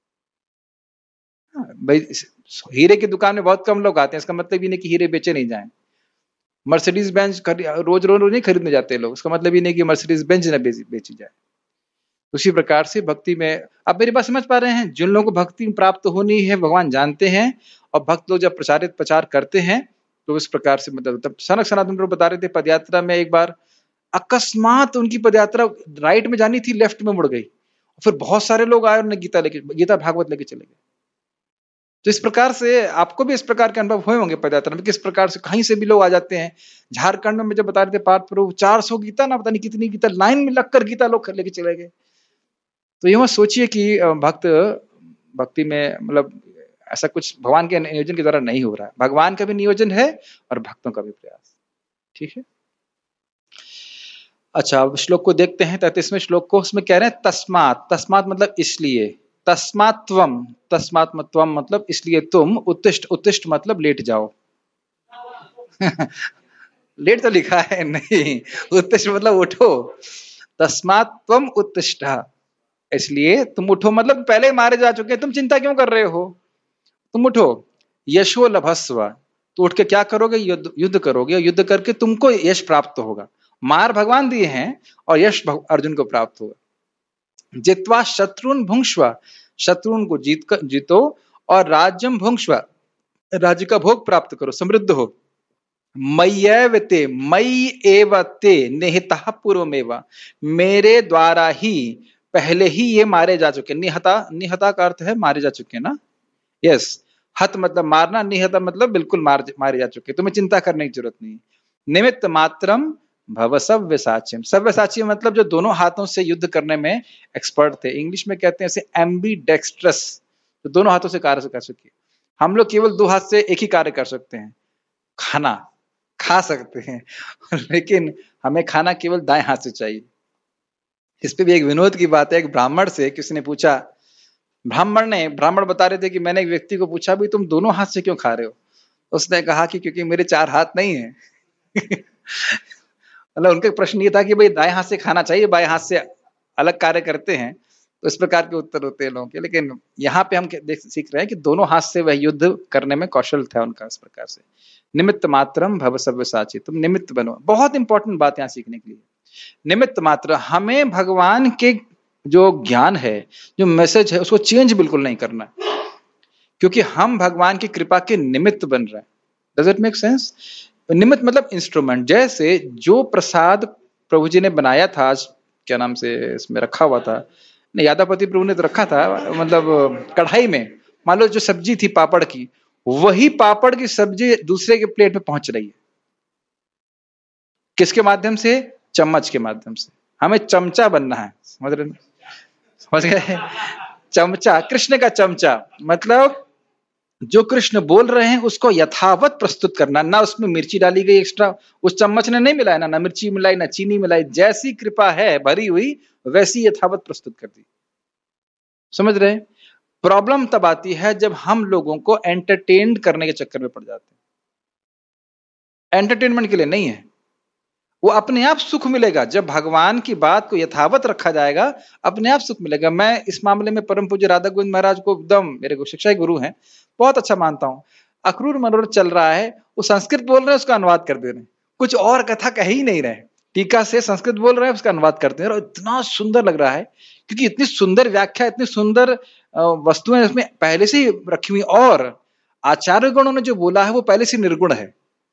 भाई, हीरे की दुकान में बहुत कम लोग आते हैं, इसका मतलब ये नहीं कि हीरे बेचे नहीं जाएं। मर्सिडीज बेंच रोज रोज नहीं खरीदने जाते लोग, इसका मतलब ये नहीं कि मर्सिडीज बेंच न बेची जाए। उसी प्रकार से भक्ति में, आप मेरी बात समझ पा रहे हैं, जिन लोगों को भक्ति प्राप्त होनी है भगवान जानते हैं, और भक्त लोग जब प्रचार करते हैं तो इस प्रकार से, मतलब सनक सनातन प्रभु बता रहे थे, पदयात्रा में एक बार अकस्मात उनकी पदयात्रा राइट में जानी थी, लेफ्ट में मुड़ गई, फिर बहुत सारे लोग आए और गीता भागवत लेके चले गए। तो इस प्रकार से आपको भी इस प्रकार के अनुभव हुए होंगे पदयात्रा में, किस प्रकार से कहीं से भी लोग आ जाते हैं। झारखंड में मुझे बता रहे थे पार्थ प्रभु 400 गीता ना, पता नहीं कितनी गीता लाइन में लगकर गीता लोग लेके चले गए। तो ये मत सोचिए कि भक्ति में मतलब ऐसा कुछ भगवान के नियोजन के द्वारा नहीं हो रहा है, भगवान का भी नियोजन है और भक्तों का भी प्रयास। ठीक है, अच्छा अब श्लोक को देखते हैं, 33वें श्लोक को। उसमें कह रहे हैं तस्मात, तस्मात मतलब इसलिए, तस्मात्वम, तस्मात्मत्वम मतलब इसलिए तुम, उत्तिष्ठ, उत्तिष्ठ मतलब लेट जाओ। लेट तो लिखा है नहीं, उत्तिष्ठ मतलब उठो। तस्मात्वम उत्तिष्ठ, इसलिए तुम उठो, मतलब पहले मारे जा चुके हैं, तुम चिंता क्यों कर रहे हो, तुम उठो। यशो लभस्व, तो उठ के क्या करोगे, युद्ध, युद्ध करोगे, युद्ध करके तुमको यश प्राप्त होगा। मार भगवान दिए हैं और यश अर्जुन को प्राप्त होगा। जित्वा शत्रुन भुंक्ष्व, शत्रुन को जीतो, और राज्यम भुंक्ष्व, राज्य का भोग प्राप्त करो, समृद्ध हो। मय्येवते, मयि एवते निहितः पूर्वमेव, मेरे द्वारा ही पहले ही ये मारे जा चुके। निहता, निहता का अर्थ है मारे जा चुके ना, यस। हत मतलब मारना, निहता मतलब बिल्कुल मारे जा चुके, तुम्हें चिंता करने की जरूरत नहीं। निमित्त मात्रम भव सव्यसाचिम, सव्यसाची मतलब जो दोनों हाथों से युद्ध करने में एक्सपर्ट थे, इंग्लिश में कहते हैं इसे एम्बीडेक्स्ट्रस, तो दोनों हाथों से कार्य कर सके। हम लोग केवल दो हाथ से एक ही कार्य कर सकते हैं, खाना खा सकते हैं, लेकिन हमें खाना केवल दाएं हाथ से चाहिए। इस पे भी एक विनोद की बात है, एक ब्राह्मण से किसी ने पूछा, ब्राह्मण बता रहे थे कि मैंने एक व्यक्ति को पूछा भी तुम दोनों हाथ से क्यों खा रहे हो, उसने कहा कि क्योंकि मेरे चार हाथ नहीं है। मतलब उनका प्रश्न ये था कि भाई दाएं हाथ से खाना चाहिए, बाएं हाथ से अलग कार्य करते हैं, तो इस प्रकार के उत्तर होते हैं लोगों के। लेकिन यहाँ पे हम सीख रहे हैं कि दोनों हाथ से वह युद्ध करने में कौशल था उनका, इस प्रकार से। निमित्त मात्रम भव सव्यसाची, तुम निमित्त बनो, बहुत इंपॉर्टेंट बात यहाँ सीखने के लिए। निमित्त मात्र, हमें भगवान के जो ज्ञान है, जो मैसेज है, उसको चेंज बिल्कुल नहीं करना, क्योंकि हम भगवान की कृपा के निमित्त बन रहे हैं। Does it make sense? निमित्त मतलब इंस्ट्रूमेंट। जैसे जो प्रसाद प्रभु जी ने बनाया था, आज क्या नाम से इसमें रखा हुआ था, यादापति प्रभु ने तो रखा था, मतलब कढ़ाई में, मान लो जो सब्जी थी पापड़ की, वही पापड़ की सब्जी दूसरे के प्लेट में पहुंच रही है, किसके माध्यम से? चम्मच के माध्यम से। हमें चमचा बनना है, समझ रहे? समझ गए? चमचा, कृष्ण का चमचा, मतलब जो कृष्ण बोल रहे हैं उसको यथावत प्रस्तुत करना, ना उसमें मिर्ची डाली गई एक्स्ट्रा, उस चम्मच ने नहीं मिलाया, ना मिर्ची मिलाई, ना चीनी मिलाई, जैसी कृपा है भरी हुई वैसी यथावत प्रस्तुत कर दी। समझ रहे? प्रॉब्लम तब आती है जब हम लोगों को एंटरटेन करने के चक्कर में पड़ जाते हैं। एंटरटेनमेंट के लिए नहीं है, वो अपने आप सुख मिलेगा जब भगवान की बात को यथावत रखा जाएगा, अपने आप सुख मिलेगा। मैं इस मामले में परम पूज्य राधा गोविंद महाराज को एकदम मेरे शिक्षा गुरु हैं, बहुत अच्छा मानता हूं। अक्रूर मनोरथ चल रहा है, वो संस्कृत बोल रहे हैं, उसका अनुवाद कर दे रहे हैं, कुछ और कथा कह ही नहीं रहे, टीका से संस्कृत बोल रहे हैं, उसका अनुवाद करते हैं, और इतना सुंदर लग रहा है, क्योंकि इतनी सुंदर व्याख्या, इतनी सुंदर वस्तुएं उसमें पहले से ही रखी हुई, और आचार्य गणों ने जो बोला है वो पहले से निर्गुण है,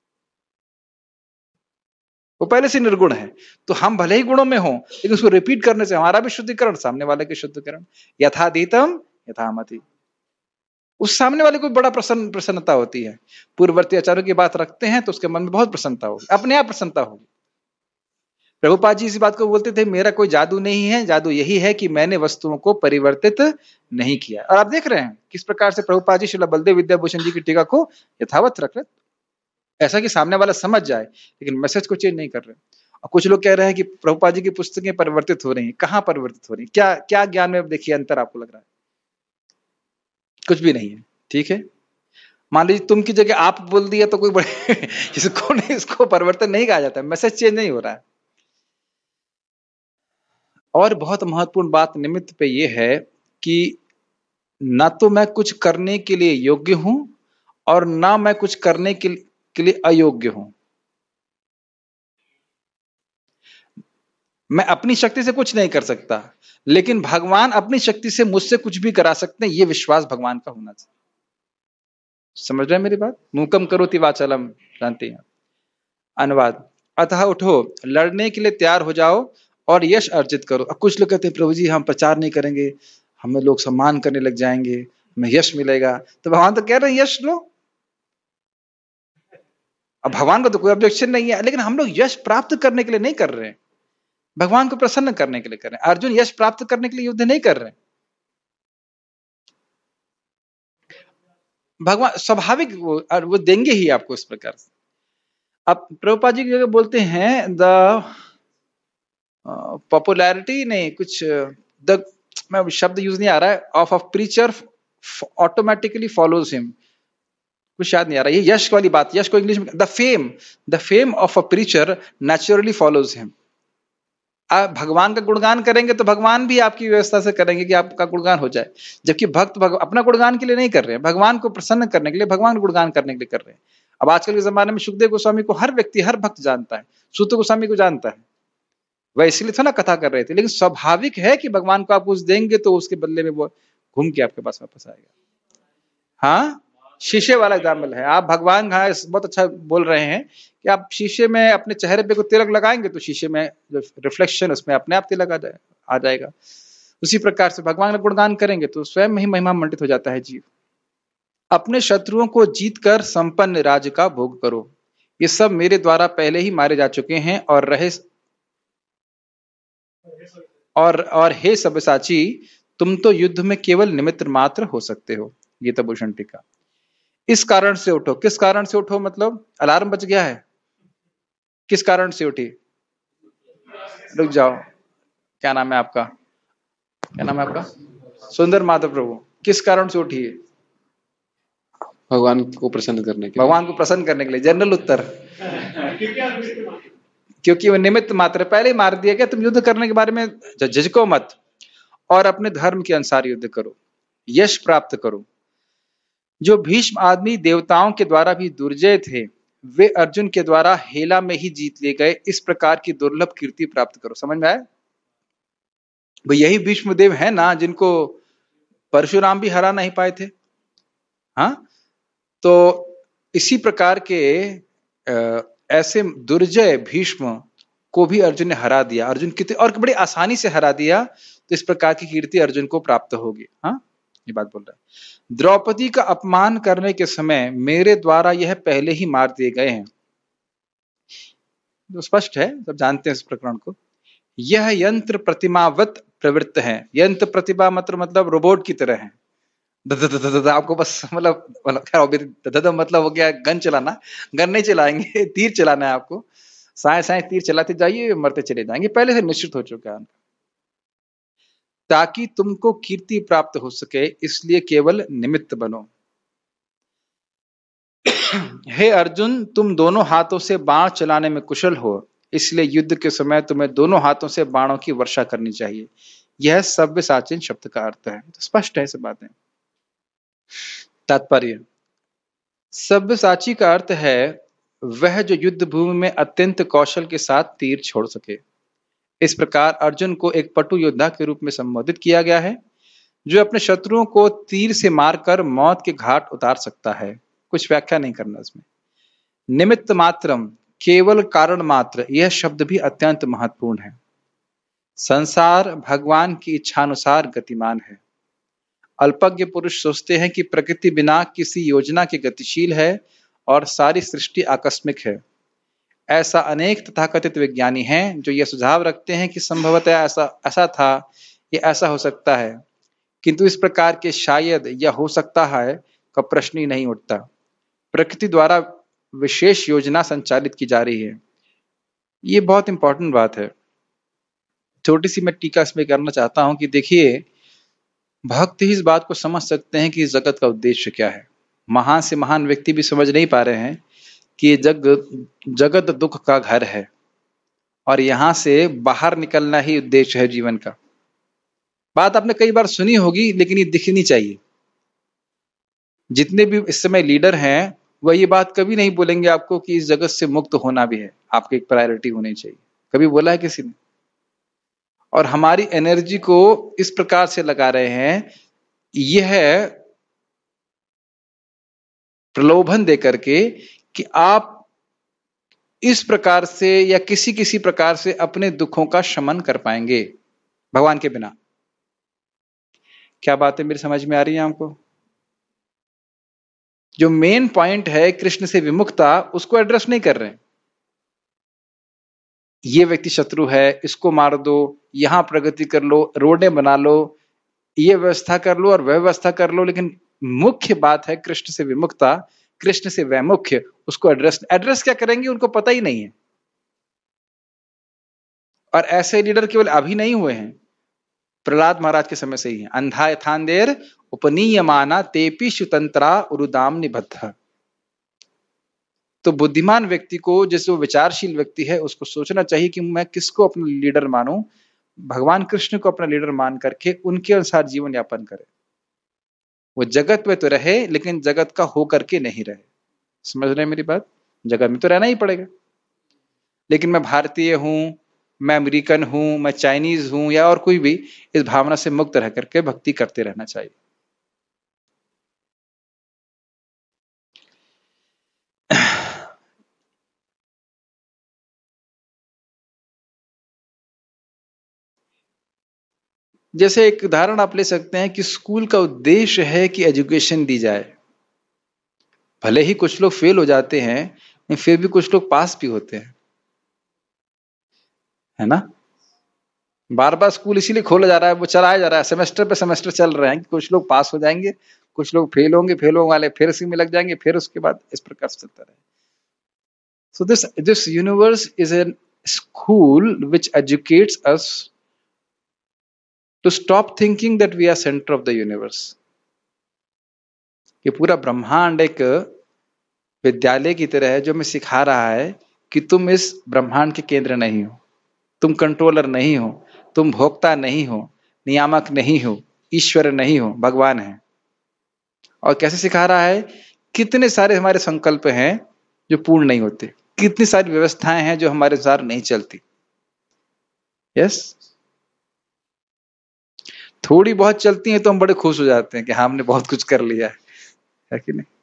वो पहले से निर्गुण है। तो हम भले ही गुणों में हों, लेकिन उसको रिपीट करने से हमारा भी शुद्धिकरण, सामने वाले की शुद्धिकरण। यथाधीतम यथामति, उस सामने वाले को बड़ा प्रसन्नता होती है। पूर्ववर्ती आचार्यों की बात रखते हैं तो उसके मन में बहुत प्रसन्नता होगी, अपने आप प्रसन्नता होगी। प्रभुपाद जी इस बात को बोलते थे, मेरा कोई जादू नहीं है, जादू यही है कि मैंने वस्तुओं को परिवर्तित नहीं किया। और आप देख रहे हैं किस प्रकार से प्रभुपाद जी श्रील बलदेव विद्याभूषण जी की टीका को यथावत रख रहे, ऐसा कि सामने वाला समझ जाए, लेकिन मैसेज को चेंज नहीं कर रहे। और कुछ लोग कह रहे हैं कि प्रभुपाद जी की पुस्तकें परिवर्तित हो रही हैं, कहां परिवर्तित हो रही हैं? क्या क्या ज्ञान में देखिए अंतर आपको लग रहा है? कुछ भी नहीं है, ठीक है। मान लीजिए तुम की जगह आप बोल दिया तो कोई बड़े इसको नहीं, इसको परिवर्तन नहीं कहा जाता, मैसेज चेंज नहीं हो रहा है। और बहुत महत्वपूर्ण बात निमित्त पे ये है कि ना तो मैं कुछ करने के लिए योग्य हूं, और ना मैं कुछ करने के लिए अयोग्य हूं। मैं अपनी शक्ति से कुछ नहीं कर सकता, लेकिन भगवान अपनी शक्ति से मुझसे कुछ भी करा सकते हैं, ये विश्वास भगवान का होना चाहिए। समझ रहे हैं मेरी बात? मूकम करोति वाचालम, जानते हैं। अनुवाद, अतः उठो, लड़ने के लिए तैयार हो जाओ और यश अर्जित करो। अब कुछ लोग कहते हैं प्रभु जी हम प्रचार नहीं करेंगे, हमें लोग सम्मान करने लग जाएंगे, हमें यश मिलेगा। तो भगवान तो कह रहे हैं यश लो, अब भगवान को तो कोई ऑब्जेक्शन नहीं है, लेकिन हम लोग यश प्राप्त करने के लिए नहीं कर रहे हैं, भगवान को प्रसन्न करने के लिए कर रहे हैं। अर्जुन यश प्राप्त करने के लिए युद्ध नहीं कर रहे हैं, भगवान स्वाभाविक वो देंगे ही आपको इस प्रकार से। अब प्रभुपाद जी की जगह बोलते हैं द पॉपुलैरिटी नहीं, कुछ द मैं शब्द यूज नहीं आ रहा है, of a preacher automatically follows him, कुछ याद नहीं आ रहा, ये यश वाली बात, यश को इंग्लिश में the fame of a preacher naturally follows him. आप भगवान का गुणगान करेंगे तो भगवान भी आपकी व्यवस्था से करेंगे कि आपका गुणगान हो जाए, जबकि भक्त अपना गुणगान के लिए नहीं कर रहे हैं, भगवान को प्रसन्न करने के लिए, भगवान गुणगान करने के लिए कर रहे हैं। अब आजकल के जमाने में सुखदेव गोस्वामी को हर व्यक्ति, हर भक्त जानता है, सूत गोस्वामी को जानता है, वह इसीलिए थोड़ा कथा कर रहे थे, लेकिन स्वाभाविक है कि भगवान को आप कुछ देंगे तो उसके बदले में वो घूम के आपके पास वापस आएगा। हाँ, शीशे वाला एग्जाम्पल है, आप भगवान हाँ बहुत अच्छा बोल रहे हैं कि आप शीशे में अपने चेहरे पे कोई तिलक लगाएंगे तो शीशे में जो रिफ्लेक्शन उसमें अपने आप तिलक आ जाएगा। उसी प्रकार से भगवान का गुणगान करेंगे तो स्वयं ही महिमा मंडित हो जाता है जीव। अपने शत्रुओं को जीतकर संपन्न राज्य का भोग करो, ये सब मेरे द्वारा पहले ही मारे जा चुके हैं और रहे और हे सब्यसाची, तुम तो युद्ध में केवल निमित्त मात्र हो सकते हो। गीता भूषण टीका। इस कारण से उठो, किस कारण से उठो मतलब अलार्म बज गया है, किस कारण से उठी? रुक जाओ, क्या नाम है आपका, क्या नाम है आपका? सुंदर माधव प्रभु। किस कारण से उठी है? भगवान को प्रसन्न करने के लिए। भगवान को प्रसन्न करने के लिए, जनरल उत्तर। क्योंकि वो निमित्त मात्र, पहले ही मार दिया गया। तुम युद्ध करने के बारे में झिझको मत और अपने धर्म के अनुसार युद्ध करो, यश प्राप्त करो। जो भीष्म आदि देवताओं के द्वारा भी दुर्जय थे, वे अर्जुन के द्वारा हेला में ही जीत लिए गए। इस प्रकार की दुर्लभ कीर्ति प्राप्त करो। समझ में आया? भाई यही भीष्म देव है ना जिनको परशुराम भी हरा नहीं पाए थे। हाँ, तो इसी प्रकार के ऐसे दुर्जय भीष्म को भी अर्जुन ने हरा दिया। अर्जुन कितने और बड़ी आसानी से हरा दिया, तो इस प्रकार की कीर्ति अर्जुन को प्राप्त होगी। हाँ, ये बात बोल रहा है। द्रौपदी का अपमान करने के समय मेरे द्वारा यह पहले ही मार दिए गए हैं। जो स्पष्ट है, सब जानते हैं इस प्रकरण को। यह यंत्र प्रतिमावत प्रवृत्त है। यंत्र प्रतिभा मतलब रोबोट की तरह है। आपको बस मतलब हो गया गन चलाना, गन नहीं चलाएंगे, तीर चलाना है आपको। साए तीर चलाते जाइए, मरते चले जाएंगे, पहले से निश्चित हो चुका है। ताकि तुमको कीर्ति प्राप्त हो सके, इसलिए केवल निमित्त बनो। हे अर्जुन, तुम दोनों हाथों से बाण चलाने में कुशल हो, इसलिए युद्ध के समय तुम्हें दोनों हाथों से बाणों की वर्षा करनी चाहिए। यह सव्यसाचिन शब्द का अर्थ है। तो स्पष्ट है सब बातें। तात्पर्य, सव्यसाची का अर्थ है वह जो युद्ध भूमि में अत्यंत कौशल के साथ तीर छोड़ सके। इस प्रकार अर्जुन को एक पटु योद्धा के रूप में संबोधित किया गया है, जो अपने शत्रुओं को तीर से मारकर मौत के घाट उतार सकता है। कुछ व्याख्या नहीं करना इसमें। निमित्त मात्रम, केवल कारण मात्र, यह शब्द भी अत्यंत महत्वपूर्ण है। संसार भगवान की इच्छानुसार गतिमान है। अल्पज्ञ पुरुष सोचते हैं कि प्रकृति बिना किसी योजना के गतिशील है और सारी सृष्टि आकस्मिक है। ऐसा अनेक तथाकथित विज्ञानी हैं जो यह सुझाव रखते हैं कि संभवतः ऐसा था, ये ऐसा हो सकता है, किंतु इस प्रकार के शायद या हो सकता है का प्रश्न ही नहीं उठता। प्रकृति द्वारा विशेष योजना संचालित की जा रही है। ये बहुत इंपॉर्टेंट बात है। छोटी सी मैं टीका इसमें करना चाहता हूं कि देखिए, भक्त ही इस बात को समझ सकते हैं कि इस जगत का उद्देश्य क्या है। महान से महान व्यक्ति भी समझ नहीं पा रहे हैं कि ये जगत दुख का घर है और यहां से बाहर निकलना ही उद्देश्य है जीवन का। बात आपने कई बार सुनी होगी, लेकिन ये दिखनी चाहिए। जितने भी इस समय लीडर हैं, वह ये बात कभी नहीं बोलेंगे आपको कि इस जगत से मुक्त होना भी है, आपकी एक प्रायोरिटी होनी चाहिए। कभी बोला है किसी ने? और हमारी एनर्जी को इस प्रकार से लगा रहे हैं, यह प्रलोभन देकर के कि आप इस प्रकार से या किसी प्रकार से अपने दुखों का शमन कर पाएंगे भगवान के बिना। क्या बातें मेरी समझ में आ रही है आपको? जो मेन पॉइंट है कृष्ण से विमुक्ता, उसको एड्रेस नहीं कर रहे हैं। ये व्यक्ति शत्रु है, इसको मार दो, यहां प्रगति कर लो, रोडें बना लो, ये व्यवस्था कर लो और वह व्यवस्था कर लो, लेकिन मुख्य बात है कृष्ण से विमुक्ता, कृष्ण से वैमुख्य। उसको एड्रेस क्या करेंगे उनको पता ही नहीं है। और ऐसे लीडर केवल अभी नहीं हुए हैं, प्रहलाद महाराज के समय से ही है। अंधा यथांदेर उपनीयमाना तेपी सुतंत्रा उरुदाम निबद्ध। तो बुद्धिमान व्यक्ति को, जैसे वो विचारशील व्यक्ति है, उसको सोचना चाहिए कि मैं किसको अपना लीडर मानूं। भगवान कृष्ण को अपना लीडर मान करके उनके अनुसार जीवन यापन करे। वो जगत में तो रहे लेकिन जगत का हो करके नहीं रहे। समझ रहे हैं मेरी बात? जगत में तो रहना ही पड़ेगा, लेकिन मैं भारतीय हूं, मैं अमेरिकन हूं, मैं चाइनीज हूं या और कोई भी, इस भावना से मुक्त रह करके भक्ति करते रहना चाहिए। जैसे एक उदाहरण आप ले सकते हैं कि स्कूल का उद्देश्य है कि एजुकेशन दी जाए। भले ही कुछ लोग फेल हो जाते हैं, लेकिन फिर भी कुछ लोग पास भी होते हैं, है ना? बार बार स्कूल इसीलिए खोला जा रहा है, वो चलाया जा रहा है, सेमेस्टर पे सेमेस्टर चल रहे हैं कि कुछ लोग पास हो जाएंगे, कुछ लोग फेल होंगे, फेल होने वाले फिर इसी में लग जाएंगे, फिर उसके बाद इस प्रकार से चलता रहे। So this universe is a school which educates us to stop thinking that we are center of the universe. ये पूरा ब्रह्मांड एक विद्यालय की तरह है जो हमें सिखा रहा है कि तुम इस ब्रह्मांड के केंद्र नहीं हो, तुम कंट्रोलर नहीं हो, तुम भोक्ता नहीं हो, नियामक नहीं हो, ईश्वर नहीं हो, भगवान है। और कैसे सिखा रहा है? कितने सारे हमारे संकल्प हैं जो पूर्ण नहीं होते, कितनी सारी व्यवस्थाएं हैं जो हमारे अनुसार नहीं चलती। यस, थोड़ी बहुत चलती हैं तो हम बड़े खुश हो जाते हैं कि हाँ, हमने बहुत कुछ कर लिया है कि नहीं?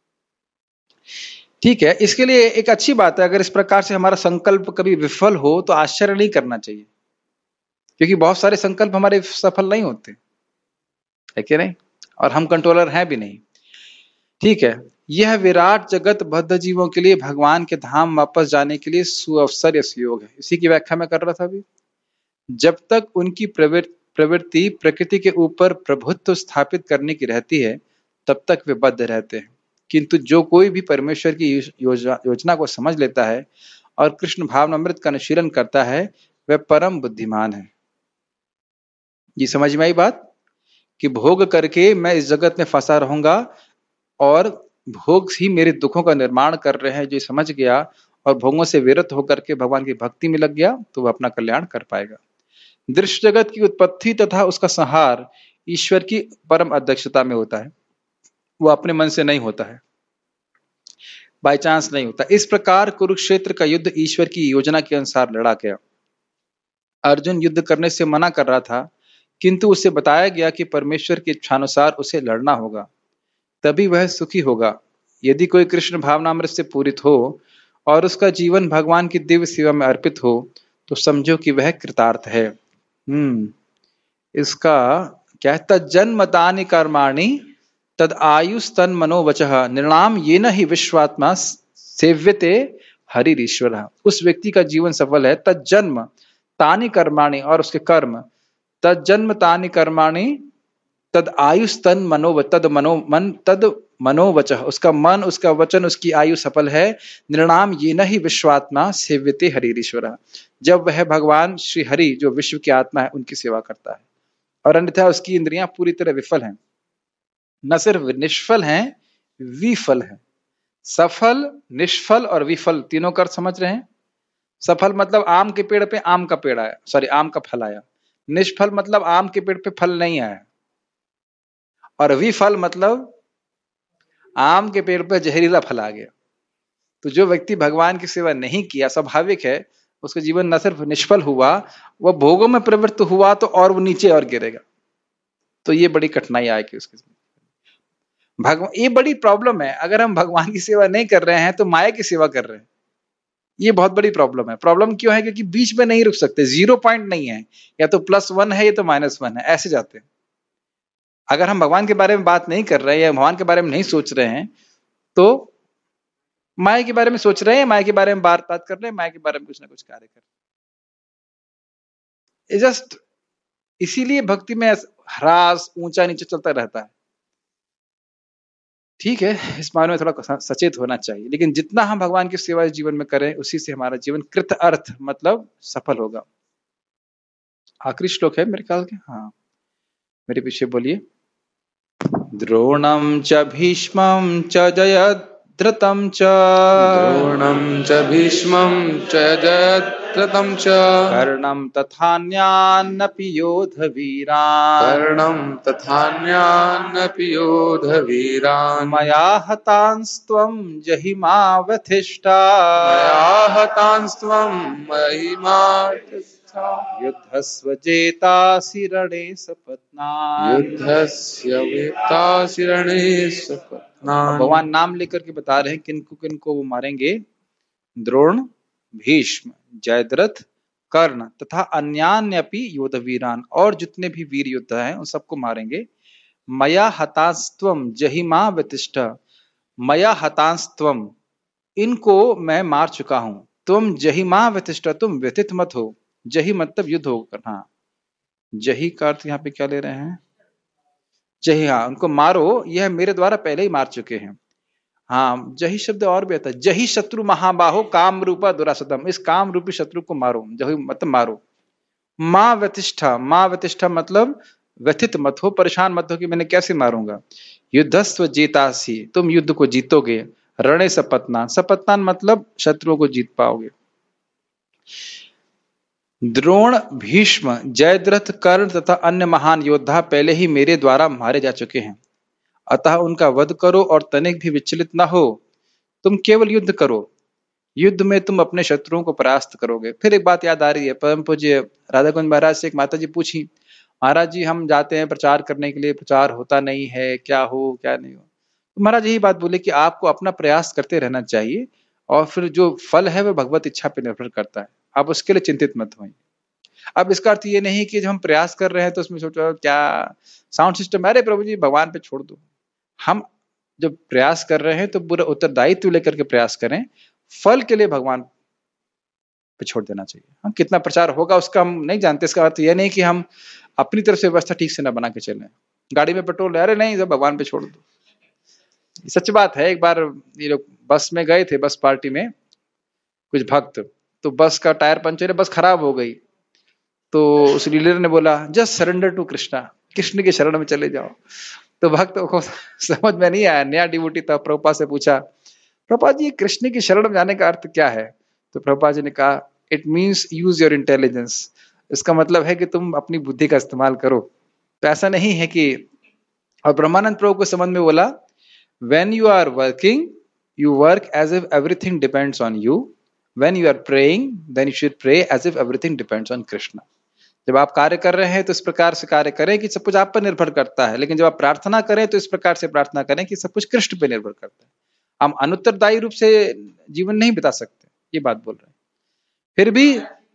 ठीक है, इसके लिए एक अच्छी बात है, अगर इस प्रकार से हमारा संकल्प कभी विफल हो तो आश्चर्य नहीं करना चाहिए, क्योंकि बहुत सारे संकल्प हमारे सफल नहीं होते, है कि नहीं? और हम कंट्रोलर हैं भी नहीं। ठीक है, यह विराट जगत बद्ध जीवों के लिए भगवान के धाम वापस जाने के लिए सुअवसर या सुयोग है। इसी की व्याख्या मैं कर रहा था अभी। जब तक उनकी प्रवृत्ति प्रकृति के ऊपर प्रभुत्व स्थापित करने की रहती है, तब तक वे बद्ध रहते हैं। किंतु जो कोई भी परमेश्वर की योजना को समझ लेता है और कृष्ण भावनामृत का अनुशीलन करता है, वह परम बुद्धिमान है। ये समझ में आई बात कि भोग करके मैं इस जगत में फंसा रहूंगा और भोग ही मेरे दुखों का निर्माण कर रहे हैं, जो समझ गया और भोगों से विरत होकर के भगवान की भक्ति में लग गया, तो वह अपना कल्याण कर पाएगा। दृश्य जगत की उत्पत्ति तथा उसका संहार ईश्वर की परम अध्यक्षता में होता है, वो अपने मन से नहीं होता है, बाय चांस नहीं होता। इस प्रकार कुरुक्षेत्र का युद्ध ईश्वर की योजना के अनुसार लड़ा गया। अर्जुन युद्ध करने से मना कर रहा था, किंतु उसे बताया गया कि परमेश्वर की इच्छानुसार उसे लड़ना होगा, तभी वह सुखी होगा। यदि कोई कृष्ण भावनामृत से पूरित हो और उसका जीवन भगवान की दिव्य सेवा में अर्पित हो, तो समझो कि वह कृतार्थ है। इसका क्या है? तज्जन्मतानि कर्माणि तद आयुस्तन मनोवचः निर्णाम येन ही विश्वात्मा सेव्यते हरिरीश्वर। उस व्यक्ति का जीवन सफल है। तज्जन्म तानि कर्माणि, और उसके कर्म, तज्जन्म तानि कर्माणि तद आयुस्तन मनो तद मनोवचः, उसका मन, उसका वचन, उसकी आयु सफल है। निर्णाम येन ही विश्वात्मा सेव्यते हरिरीश्वर, जब वह भगवान श्री हरि जो विश्व की आत्मा है उनकी सेवा करता है। और अन्यथा उसकी इंद्रियां पूरी तरह विफल हैं। न सिर्फ निष्फल हैं, विफल हैं। सफल, निष्फल और विफल तीनों का अर्थ समझ रहे हैं? सफल मतलब आम के पेड़ पे आम का पेड़ आया, सॉरी आम का फल आया। निष्फल मतलब आम के पेड़ पे फल नहीं आया। और विफल मतलब आम के पेड़ पे जहरीला फल आ गया। तो जो व्यक्ति भगवान की सेवा नहीं किया, स्वाभाविक है उसका जीवन न सिर्फ निष्फल हुआ, वह भोगों में प्रवृत्त हुआ तो और वो नीचे और गिरेगा। तो ये बड़ी कठिनाई आएगी उसके। ये बड़ी प्रॉब्लम है। अगर हम भगवान की सेवा नहीं कर रहे हैं तो माया की सेवा कर रहे हैं। ये बहुत बड़ी प्रॉब्लम है। प्रॉब्लम क्यों है? क्योंकि बीच में नहीं रुक सकते, 0 पॉइंट नहीं है, या तो +1 है या तो -1 है, ऐसे जाते हैं। अगर हम भगवान के बारे में बात नहीं कर रहे हैं या भगवान के बारे में नहीं सोच रहे हैं, तो माया के बारे में सोच रहे हैं, माया के बारे में बात कर रहे हैं, माया के बारे में कुछ ना कुछ कार्य कर रहे हैं। जस्ट इसीलिए भक्ति में ह्रास, ऊंचा नीचे चलता रहता है। ठीक है, इस बारे में थोड़ा सचेत होना चाहिए। लेकिन जितना हम भगवान की सेवा जीवन में करें, उसी से हमारा जीवन कृत अर्थ मतलब सफल होगा। आखिरी श्लोक है मेरे ख्याल के। हाँ, मेरे पीछे बोलिए। द्रोणं च भीष्मं च जयद्रथं च द्रोणं च भीष्मं च जयद्रथं च कर्णं तथान्यानपि योधवीरान् कर्णं तथान्यानपि योधवीरान् मया हतांस्त्वं जहिमा व्यथिष्ठा मया हतांस्त्वं महिमा युद्धस्व जेतासि रणे सपत्नान्। युद्धस्य वेत्तासि रणे सपत्नान्। भगवान नाम लेकर के बता रहे हैं किनको किनको वो मारेंगे। द्रोण, भीष्म, जयद्रथ, कर्ण तथा अन्यान्यपि योधवीरान, और जितने भी वीर योद्धा हैं उन सबको मारेंगे। मया हतांस्त्वम जहिमा व्यतिष्ठ, मया हतांस्त्वम, इनको मैं मार चुका हूं। तुम जहिमा व्यतिष्ठ, तुम व्यथित मत हो। जही मतलब युद्ध हो करना। जही का अर्थ यहाँ पे क्या ले रहे हैं? जही, हाँ, उनको मारो, यह मेरे द्वारा पहले ही मार चुके हैं। हाँ, जही शब्द और भी आता है। जही शत्रु महाबाहो काम रूपा दुरासतम, इस काम रूपी शत्रु को मारो। जही मतलब मारो। माँ व्यतिष्ठा, माँ व्यतिष्ठा मतलब व्यथित मत हो, परेशान मत हो कि मैंने कैसे मारूंगा। युद्धस्व जेतासी, तुम युद्ध को जीतोगे। रणे सपत्नान, सपत्नान मतलब शत्रुओं को जीत पाओगे। द्रोण, भीष्म, जयद्रथ, कर्ण तथा अन्य महान योद्धा पहले ही मेरे द्वारा मारे जा चुके हैं, अतः उनका वध करो और तनिक भी विचलित न हो। तुम केवल युद्ध करो, युद्ध में तुम अपने शत्रुओं को परास्त करोगे। फिर एक बात याद आ रही है, परम पूज्य राधा कुंज महाराज से एक माता जी पूछी, महाराज जी हम जाते हैं प्रचार करने के लिए, प्रचार होता नहीं है, क्या हो क्या नहीं हो। तो महाराज यही बात बोले कि आपको अपना प्रयास करते रहना चाहिए, और फिर जो फल है वह भगवत इच्छा पर निर्भर करता है, आप उसके लिए चिंतित मत होइए। अब इसका अर्थ ये नहीं कि जब हम प्रयास कर रहे हैं तो उसमें सोचो क्या साउंड सिस्टम, अरे प्रभु जी भगवान पे छोड़ दो। हम जब प्रयास कर रहे हैं तो पूरा उत्तरदायित्व लेकर के प्रयास करें, फल के लिए भगवान पे छोड़ देना चाहिए। हम कितना प्रचार होगा उसका हम नहीं जानते। इसका अर्थ यह नहीं कि हम अपनी तरफ से व्यवस्था ठीक से ना बना के चलें। गाड़ी में पेट्रोल, अरे नहीं, सब भगवान पे छोड़ दो। सच बात है, एक बार ये लोग बस में गए थे, बस पार्टी में कुछ भक्त, तो बस का टायर पंचर है, बस खराब हो गई। तो उस लीडर ने बोला just surrender to Krishna, Krishna के शरण में चले जाओ। तो भक्तों को समझ में नहीं आया, नया डिवोटी था, प्रभुपाद से पूछा, प्रभुपाद जी कृष्ण की शरण में जाने का अर्थ क्या है? तो प्रभुपाद जी ने कहा it means use your intelligence, इसका मतलब है कि तुम अपनी बुद्धि का इस्तेमाल करो। तो ऐसा नहीं है कि, और ब्रह्मानंद प्रभु को समझ में बोला when you are working you work as if everything depends on you, when you are praying then you should pray as if everything depends on Krishna. जब आप कार्य कर रहे हैं तो इस प्रकार से कार्य करें कि सब कुछ आप पर निर्भर करता है, लेकिन जब आप प्रार्थना करें तो इस प्रकार से प्रार्थना करें कि सब कुछ कृष्ण पर निर्भर करता है। हम अनुत्तरदायी रूप से जीवन नहीं बिता सकते, ये बात बोल रहे हैं। फिर भी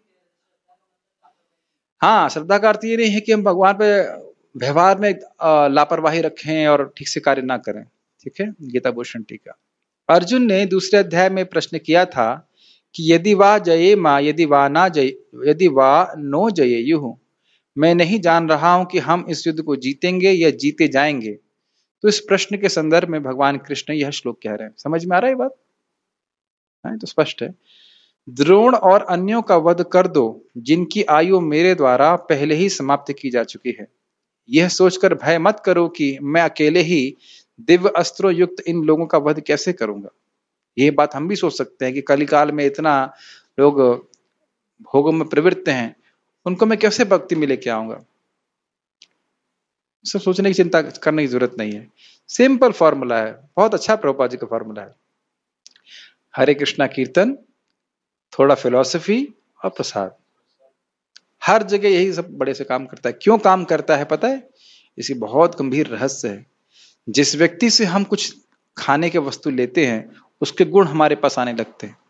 हाँ, श्रद्धा का अर्थ ये नहीं है कि हम भगवान पे व्यवहार में लापरवाही रखें और ठीक से कार्य ना करें। ठीक है, गीता भूषण टीका। अर्जुन ने दूसरे अध्याय में प्रश्न किया था कि यदि वा जये माँ यदि वा ना जय यदि वा नो जये युह, मैं नहीं जान रहा हूं कि हम इस युद्ध को जीतेंगे या जीते जाएंगे। तो इस प्रश्न के संदर्भ में भगवान कृष्ण यह श्लोक कह रहे हैं। समझ में आ रहा है बात? तो स्पष्ट है। द्रोण और अन्यों का वध कर दो जिनकी आयु मेरे द्वारा पहले ही समाप्त की जा चुकी है। यह सोचकर भय मत करो कि मैं अकेले ही दिव्य अस्त्रों युक्त इन लोगों का वध कैसे करूंगा। ये बात हम भी सोच सकते हैं कि कलिकाल में इतना लोग भोगों में प्रवृत्त हैं, उनको मैं कैसे भक्ति में लेके आऊंगा। सब सोचने की चिंता करने की जरूरत नहीं है। सिंपल फॉर्मूला है, बहुत अच्छा प्रभुपाद जी का फॉर्मूला है। हरे कृष्णा कीर्तन, थोड़ा फिलॉसफी और प्रसाद। हर जगह यही सब बड़े से काम करता है। क्यों काम करता है पता है? इसकी बहुत गंभीर रहस्य है। जिस व्यक्ति से हम कुछ खाने के वस्तु लेते हैं उसके गुण हमारे पास आने लगते हैं।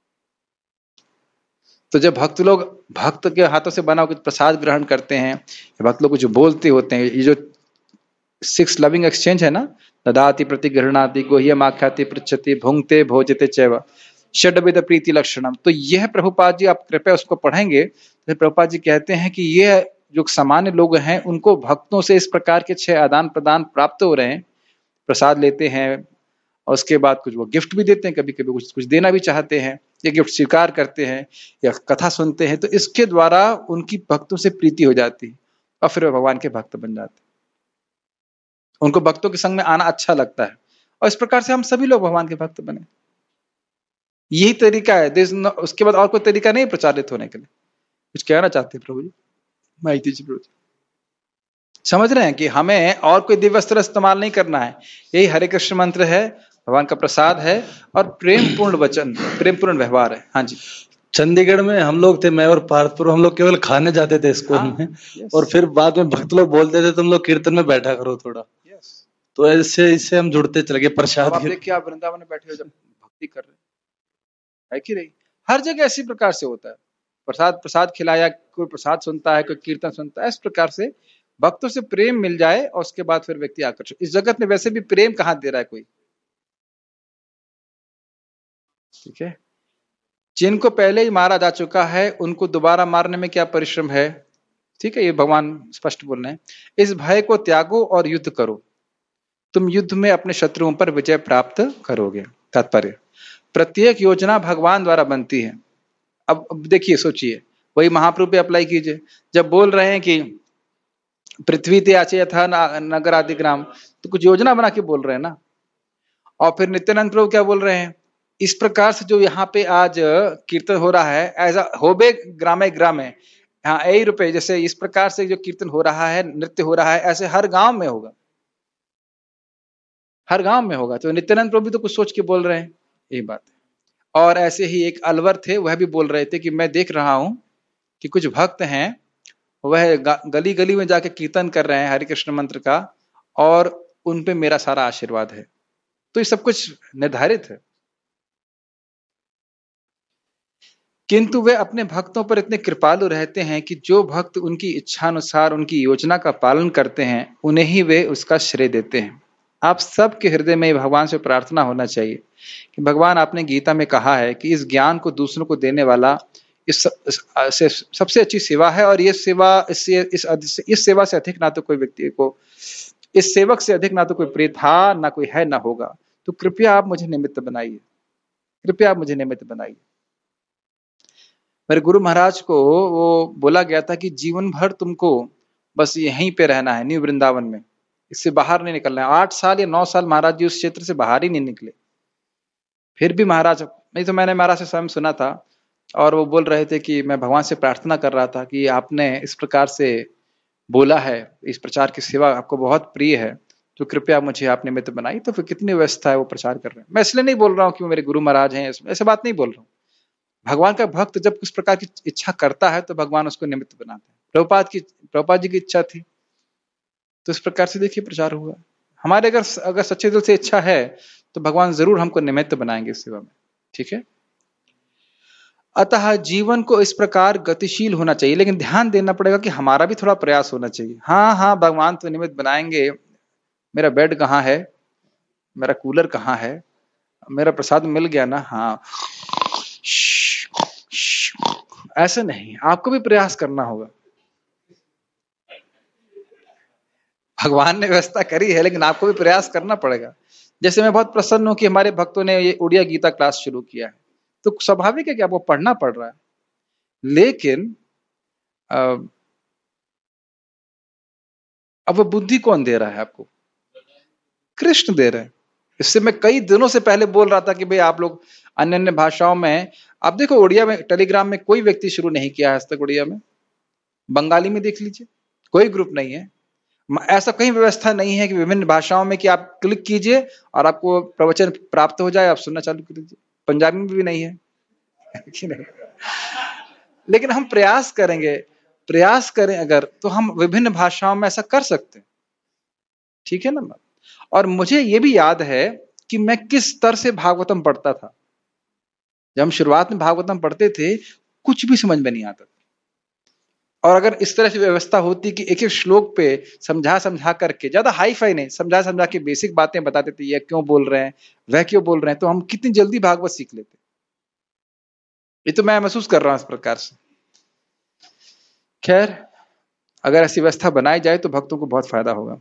तो जब भक्त लोग भक्त के हाथों से बना कुछ प्रसाद ग्रहण करते हैं, भक्त लोग जो बोलते होते हैं, ये जो 6 लविंग एक्सचेंज है ना, ददाति प्रतिगृह्णाति गुह्यम आख्याति पृच्छति भुंक्ते भोजते चैव षड्विध प्रीति लक्षणम। तो यह प्रभुपाद जी, आप कृपया उसको पढ़ेंगे तो प्रभुपाद जी कहते हैं कि यह जो सामान्य लोग हैं उनको भक्तों से इस प्रकार के 6 आदान प्रदान प्राप्त हो रहे हैं। प्रसाद लेते हैं और उसके बाद कुछ वो गिफ्ट भी देते हैं, कभी कभी कुछ देना भी चाहते हैं। ये गिफ्ट स्वीकार करते हैं या कथा सुनते हैं, तो इसके द्वारा उनकी भक्तों से प्रीति हो जाती है और फिर वे भगवान के भक्त बन जाते हैं। उनको भक्तों के संग में आना अच्छा लगता है और इस प्रकार से हम सभी लोग भगवान के भक्त बने। यही तरीका है, उसके बाद और कोई तरीका नहीं प्रचारित होने के लिए। कुछ कहना चाहते हैं प्रभु जी? माइती जी प्रभु जी समझ रहे हैं कि हमें और कोई दिव्य अस्त्र इस्तेमाल नहीं करना है। यही हरे कृष्ण मंत्र है, भगवान का प्रसाद है और प्रेम पूर्ण वचन, प्रेम पूर्ण व्यवहार है। हाँ जी। चंडीगढ़ में हम लोग थे, मैं और पार्थपुर, हम लोग केवल खाने जाते थे स्कूल में, और फिर बाद में भक्त लोग बोलते थे तुम लोग कीर्तन में बैठा करो थोड़ा। तो ऐसे इससे हम जुड़ते चले गए। प्रसाद आप देखिए, आप वृंदावन में बैठे हो जब भक्ति कर रहे है कि नहीं, हर जगह इसी प्रकार से होता है। प्रसाद खिलाया, कोई प्रसाद सुनता है, कोई कीर्तन सुनता है, इस प्रकार से भक्तों से प्रेम मिल जाए और उसके बाद फिर व्यक्ति आकर्षित। इस जगत में वैसे भी प्रेम कहाँ दे रहा है कोई, ठीक है। जिनको पहले ही मारा जा चुका है उनको दोबारा मारने में क्या परिश्रम है, ठीक है। ये भगवान स्पष्ट बोल रहे हैं, इस भय को त्यागो और युद्ध करो, तुम युद्ध में अपने शत्रुओं पर विजय प्राप्त करोगे। तात्पर्य, प्रत्येक योजना भगवान द्वारा बनती है। अब देखिए, सोचिए, वही महाप्रभु पे अप्लाई कीजिए। जब बोल रहे हैं कि पृथ्वी ते आचे यथा नगर आदि ग्राम, तो कुछ योजना बना के बोल रहे हैं ना। और फिर नित्यानंद प्रभु क्या बोल रहे हैं, इस प्रकार से जो यहाँ पे आज कीर्तन हो रहा है, ऐसा होबे ग्रामे ग्रामे, हाँ यही रुपए, जैसे इस प्रकार से जो कीर्तन हो रहा है, नृत्य हो रहा है, ऐसे हर गांव में होगा, हर गांव में होगा। तो नित्यानंद प्रभु तो कुछ सोच के बोल रहे हैं, यही बात है। और ऐसे ही एक अलवर थे, वह भी बोल रहे थे कि मैं देख रहा हूं कि कुछ भक्त हैं, वह गली गली में जाके कीर्तन कर रहे हैं हरे कृष्ण मंत्र का, और उन पे मेरा सारा आशीर्वाद है। तो ये सब कुछ निर्धारित है। किंतु वे अपने भक्तों पर इतने कृपालु रहते हैं कि जो भक्त उनकी इच्छानुसार उनकी योजना का पालन करते हैं, उन्हें ही वे उसका श्रेय देते हैं। आप सबके हृदय में भगवान से प्रार्थना होना चाहिए कि भगवान, आपने गीता में कहा है कि इस ज्ञान को दूसरों को देने वाला इस सबसे अच्छी सेवा है, और ये सेवा इस सेवा से अधिक ना तो कोई व्यक्ति को, इस सेवक से अधिक ना तो कोई प्रिय था, ना कोई है, ना होगा। तो कृपया आप मुझे निमित्त बनाइए, कृपया आप मुझे निमित्त बनाइए। मेरे गुरु महाराज को वो बोला गया था कि जीवन भर तुमको बस यहीं पे रहना है, न्यू वृंदावन में, इससे बाहर नहीं निकलना है। 8 साल या 9 साल महाराज जी उस क्षेत्र से बाहर ही नहीं निकले। फिर भी महाराज, नहीं तो मैंने महाराज से स्वयं सुना था, और वो बोल रहे थे कि मैं भगवान से प्रार्थना कर रहा था कि आपने इस प्रकार से बोला है, इस प्रचार की सेवा आपको बहुत प्रिय है, तो कृपया मुझे आप निमित्त बनाई। तो फिर कितनी व्यवस्था है, वो प्रचार कर रहे हैं। मैं इसलिए नहीं बोल रहा हूँ कि वो मेरे गुरु महाराज हैं, ऐसे बात नहीं बोल रहा हूँ। भगवान का भक्त जब किस प्रकार की इच्छा करता है तो भगवान उसको निमित्त बनाते हैं। प्रभुपाद जी की इच्छा थी, तो इस प्रकार से देखिए प्रचार हुआ। हमारे अगर सच्चे दिल से इच्छा है तो भगवान जरूर हमको निमित्त बनाएंगे इस सेवा में, ठीक है। अतः जीवन को इस प्रकार गतिशील होना चाहिए, लेकिन ध्यान देना पड़ेगा कि हमारा भी थोड़ा प्रयास होना चाहिए। हाँ, भगवान तो निमित्त बनाएंगे, मेरा बेड कहाँ है, मेरा कूलर कहाँ है, मेरा प्रसाद मिल गया ना, हाँ, ऐसा नहीं, आपको भी प्रयास करना होगा। भगवान ने व्यवस्था करी है, लेकिन आपको भी प्रयास करना पड़ेगा। जैसे मैं बहुत प्रसन्न हूं कि हमारे भक्तों ने ये उड़िया गीता क्लास शुरू किया है, तो स्वाभाविक है कि आपको पढ़ना पड़ रहा है, लेकिन अब वो बुद्धि कौन दे रहा है आपको? कृष्ण दे रहे हैं। इससे मैं कई दिनों से पहले बोल रहा था कि भाई आप लोग अन्य अन्य भाषाओं में, आप देखो उड़िया में, टेलीग्राम में कोई व्यक्ति शुरू नहीं किया है आज तक उड़िया में। बंगाली में देख लीजिए, कोई ग्रुप नहीं है। ऐसा कहीं व्यवस्था नहीं है कि विभिन्न भाषाओं में कि आप क्लिक कीजिए और आपको प्रवचन प्राप्त हो जाए, आप सुनना चालू कर दीजिए। पंजाबी में भी नहीं है कि नहीं? लेकिन हम प्रयास करें अगर, तो हम विभिन्न भाषाओं में ऐसा कर सकते हैं, ठीक है ना। और मुझे ये भी याद है कि मैं किस स्तर से भागवतम पढ़ता था। जब हम शुरुआत में भागवतम पढ़ते थे, कुछ भी समझ में नहीं आता था। और अगर इस तरह से व्यवस्था होती कि एक एक श्लोक पे समझा करके, ज्यादा हाई फाई नहीं, समझा के बेसिक बातें बताते थे, ये क्यों बोल रहे हैं, वह क्यों बोल रहे हैं, तो हम कितनी जल्दी भागवत सीख लेते। ये तो मैं महसूस कर रहा हूं इस प्रकार से। खैर, अगर ऐसी व्यवस्था बनाई जाए तो भक्तों को बहुत फायदा होगा।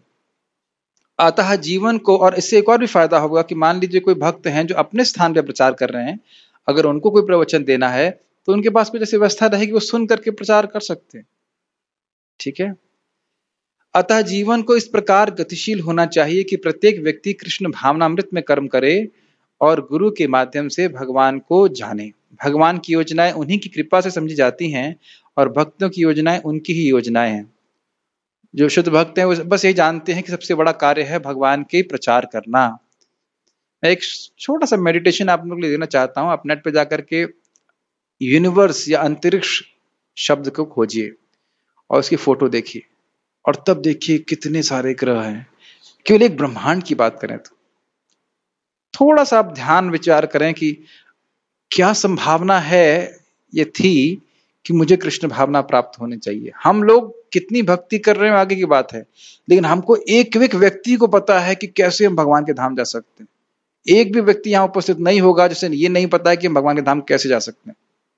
अतः जीवन को, और इससे एक और भी फायदा होगा कि मान लीजिए कोई भक्त हैं जो अपने स्थान पर प्रचार कर रहे हैं, अगर उनको कोई प्रवचन देना है तो उनके पास कुछ ऐसी व्यवस्था रहेगी, वो सुन करके प्रचार कर सकते हैं। ठीक है। अतः जीवन को इस प्रकार गतिशील होना चाहिए कि प्रत्येक व्यक्ति कृष्ण भावनामृत में कर्म करे और गुरु के माध्यम से भगवान को जाने। भगवान की योजनाएं उन्हीं की कृपा से समझी जाती हैं और भक्तों की योजनाएं उनकी ही योजनाएं हैं। जो शुद्ध भक्त हैं वो बस यही जानते हैं कि सबसे बड़ा कार्य है भगवान के प्रचार करना। मैं एक छोटा सा मेडिटेशन आप लोगों के लिए देना चाहता हूं। आप नेट पे जाकर के यूनिवर्स या अंतरिक्ष शब्द को खोजिए और उसकी फोटो देखिए और तब देखिए कितने सारे ग्रह हैं। केवल एक ब्रह्मांड की बात करें तो थोड़ा सा आप ध्यान विचार करें कि क्या संभावना है ये थी कि मुझे कृष्ण भावना प्राप्त होनी चाहिए। हम लोग कितनी भक्ति कर रहे हैं आगे की बात है, लेकिन हमको एक एक व्यक्ति को पता है कि कैसे हम भगवान के धाम जा सकते हैं। एक भी व्यक्ति यहां उपस्थित नहीं होगा जिसे ये नहीं पता है कि हम भगवान के धाम कैसे जा सकते हैं।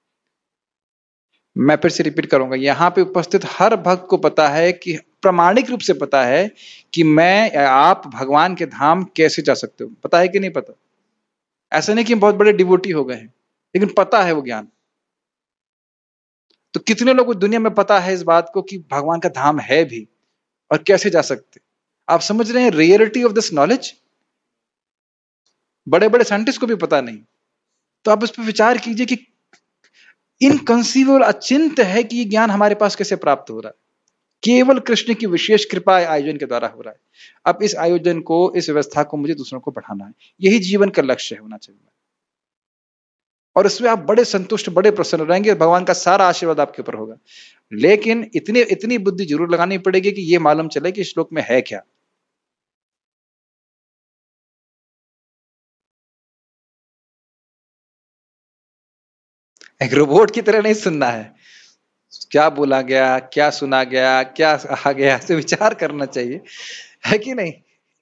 मैं फिर से रिपीट करूंगा, यहां पे उपस्थित हर भक्त को पता है कि प्रामाणिक रूप से पता है कि मैं आप भगवान के धाम कैसे जा सकते हो। पता है कि नहीं पता? ऐसा नहीं कि हम बहुत बड़े डिवोटी हो गए हैं, लेकिन पता है वो ज्ञान। तो कितने लोगों को दुनिया में पता है इस बात को कि भगवान का धाम है भी और कैसे जा सकते? आप समझ रहे हैं रियलिटी ऑफ दिस नॉलेज? बड़े बड़े साइंटिस्ट को भी पता नहीं। तो आप इस पर विचार कीजिए कि इनकंसीवेबल, अचिंत्य है कि ये ज्ञान हमारे पास कैसे प्राप्त हो रहा है। केवल कृष्ण की विशेष कृपा आयोजन के द्वारा हो रहा है। अब इस आयोजन को, इस व्यवस्था को मुझे दूसरों को बढ़ाना है। यही जीवन का लक्ष्य होना चाहिए और इसमें आप बड़े संतुष्ट, बड़े प्रसन्न रहेंगे। भगवान का सारा आशीर्वाद आपके ऊपर होगा। लेकिन इतनी बुद्धि जरूर लगानी पड़ेगी कि ये मालूम चले कि श्लोक में है क्या। एक रोबोट की तरह नहीं सुनना है। क्या बोला गया, क्या सुना गया, क्या कहा गया, से विचार करना चाहिए, है कि नहीं?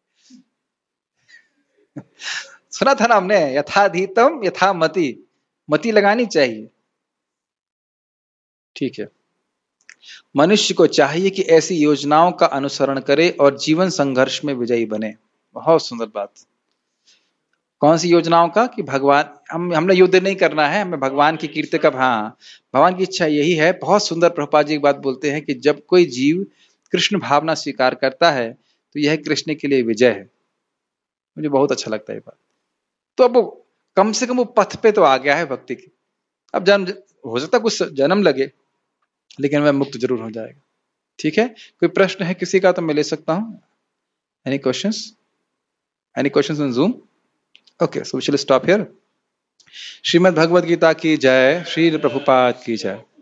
सुना था ना हमने, यथाधीतम यथा मति, मति लगानी चाहिए। ठीक है। मनुष्य को चाहिए कि ऐसी योजनाओं का अनुसरण करे और जीवन संघर्ष में विजयी बने। बहुत सुंदर बात। कौन सी योजनाओं का? कि भगवान, हमने युद्ध नहीं करना है, हमें भगवान की कीर्ति का, हाँ, भगवान की इच्छा यही है। बहुत सुंदर प्रभुपाद जी एक बात बोलते हैं कि जब कोई जीव कृष्ण भावना स्वीकार करता है तो यह कृष्ण के लिए विजय है। मुझे बहुत अच्छा लगता है ये बात। तो अब कम से कम वो पथ पे तो आ गया है भक्ति की। अब जन्म हो सकता कुछ जन्म लगे, लेकिन वह मुक्त जरूर हो जाएगा। ठीक है। कोई प्रश्न है किसी का तो मैं ले सकता हूं। Any questions? Any questions on Zoom? Okay, so we shall stop here. Shrimad Bhagavad Gita की जय, श्री प्रभुपाद की जय।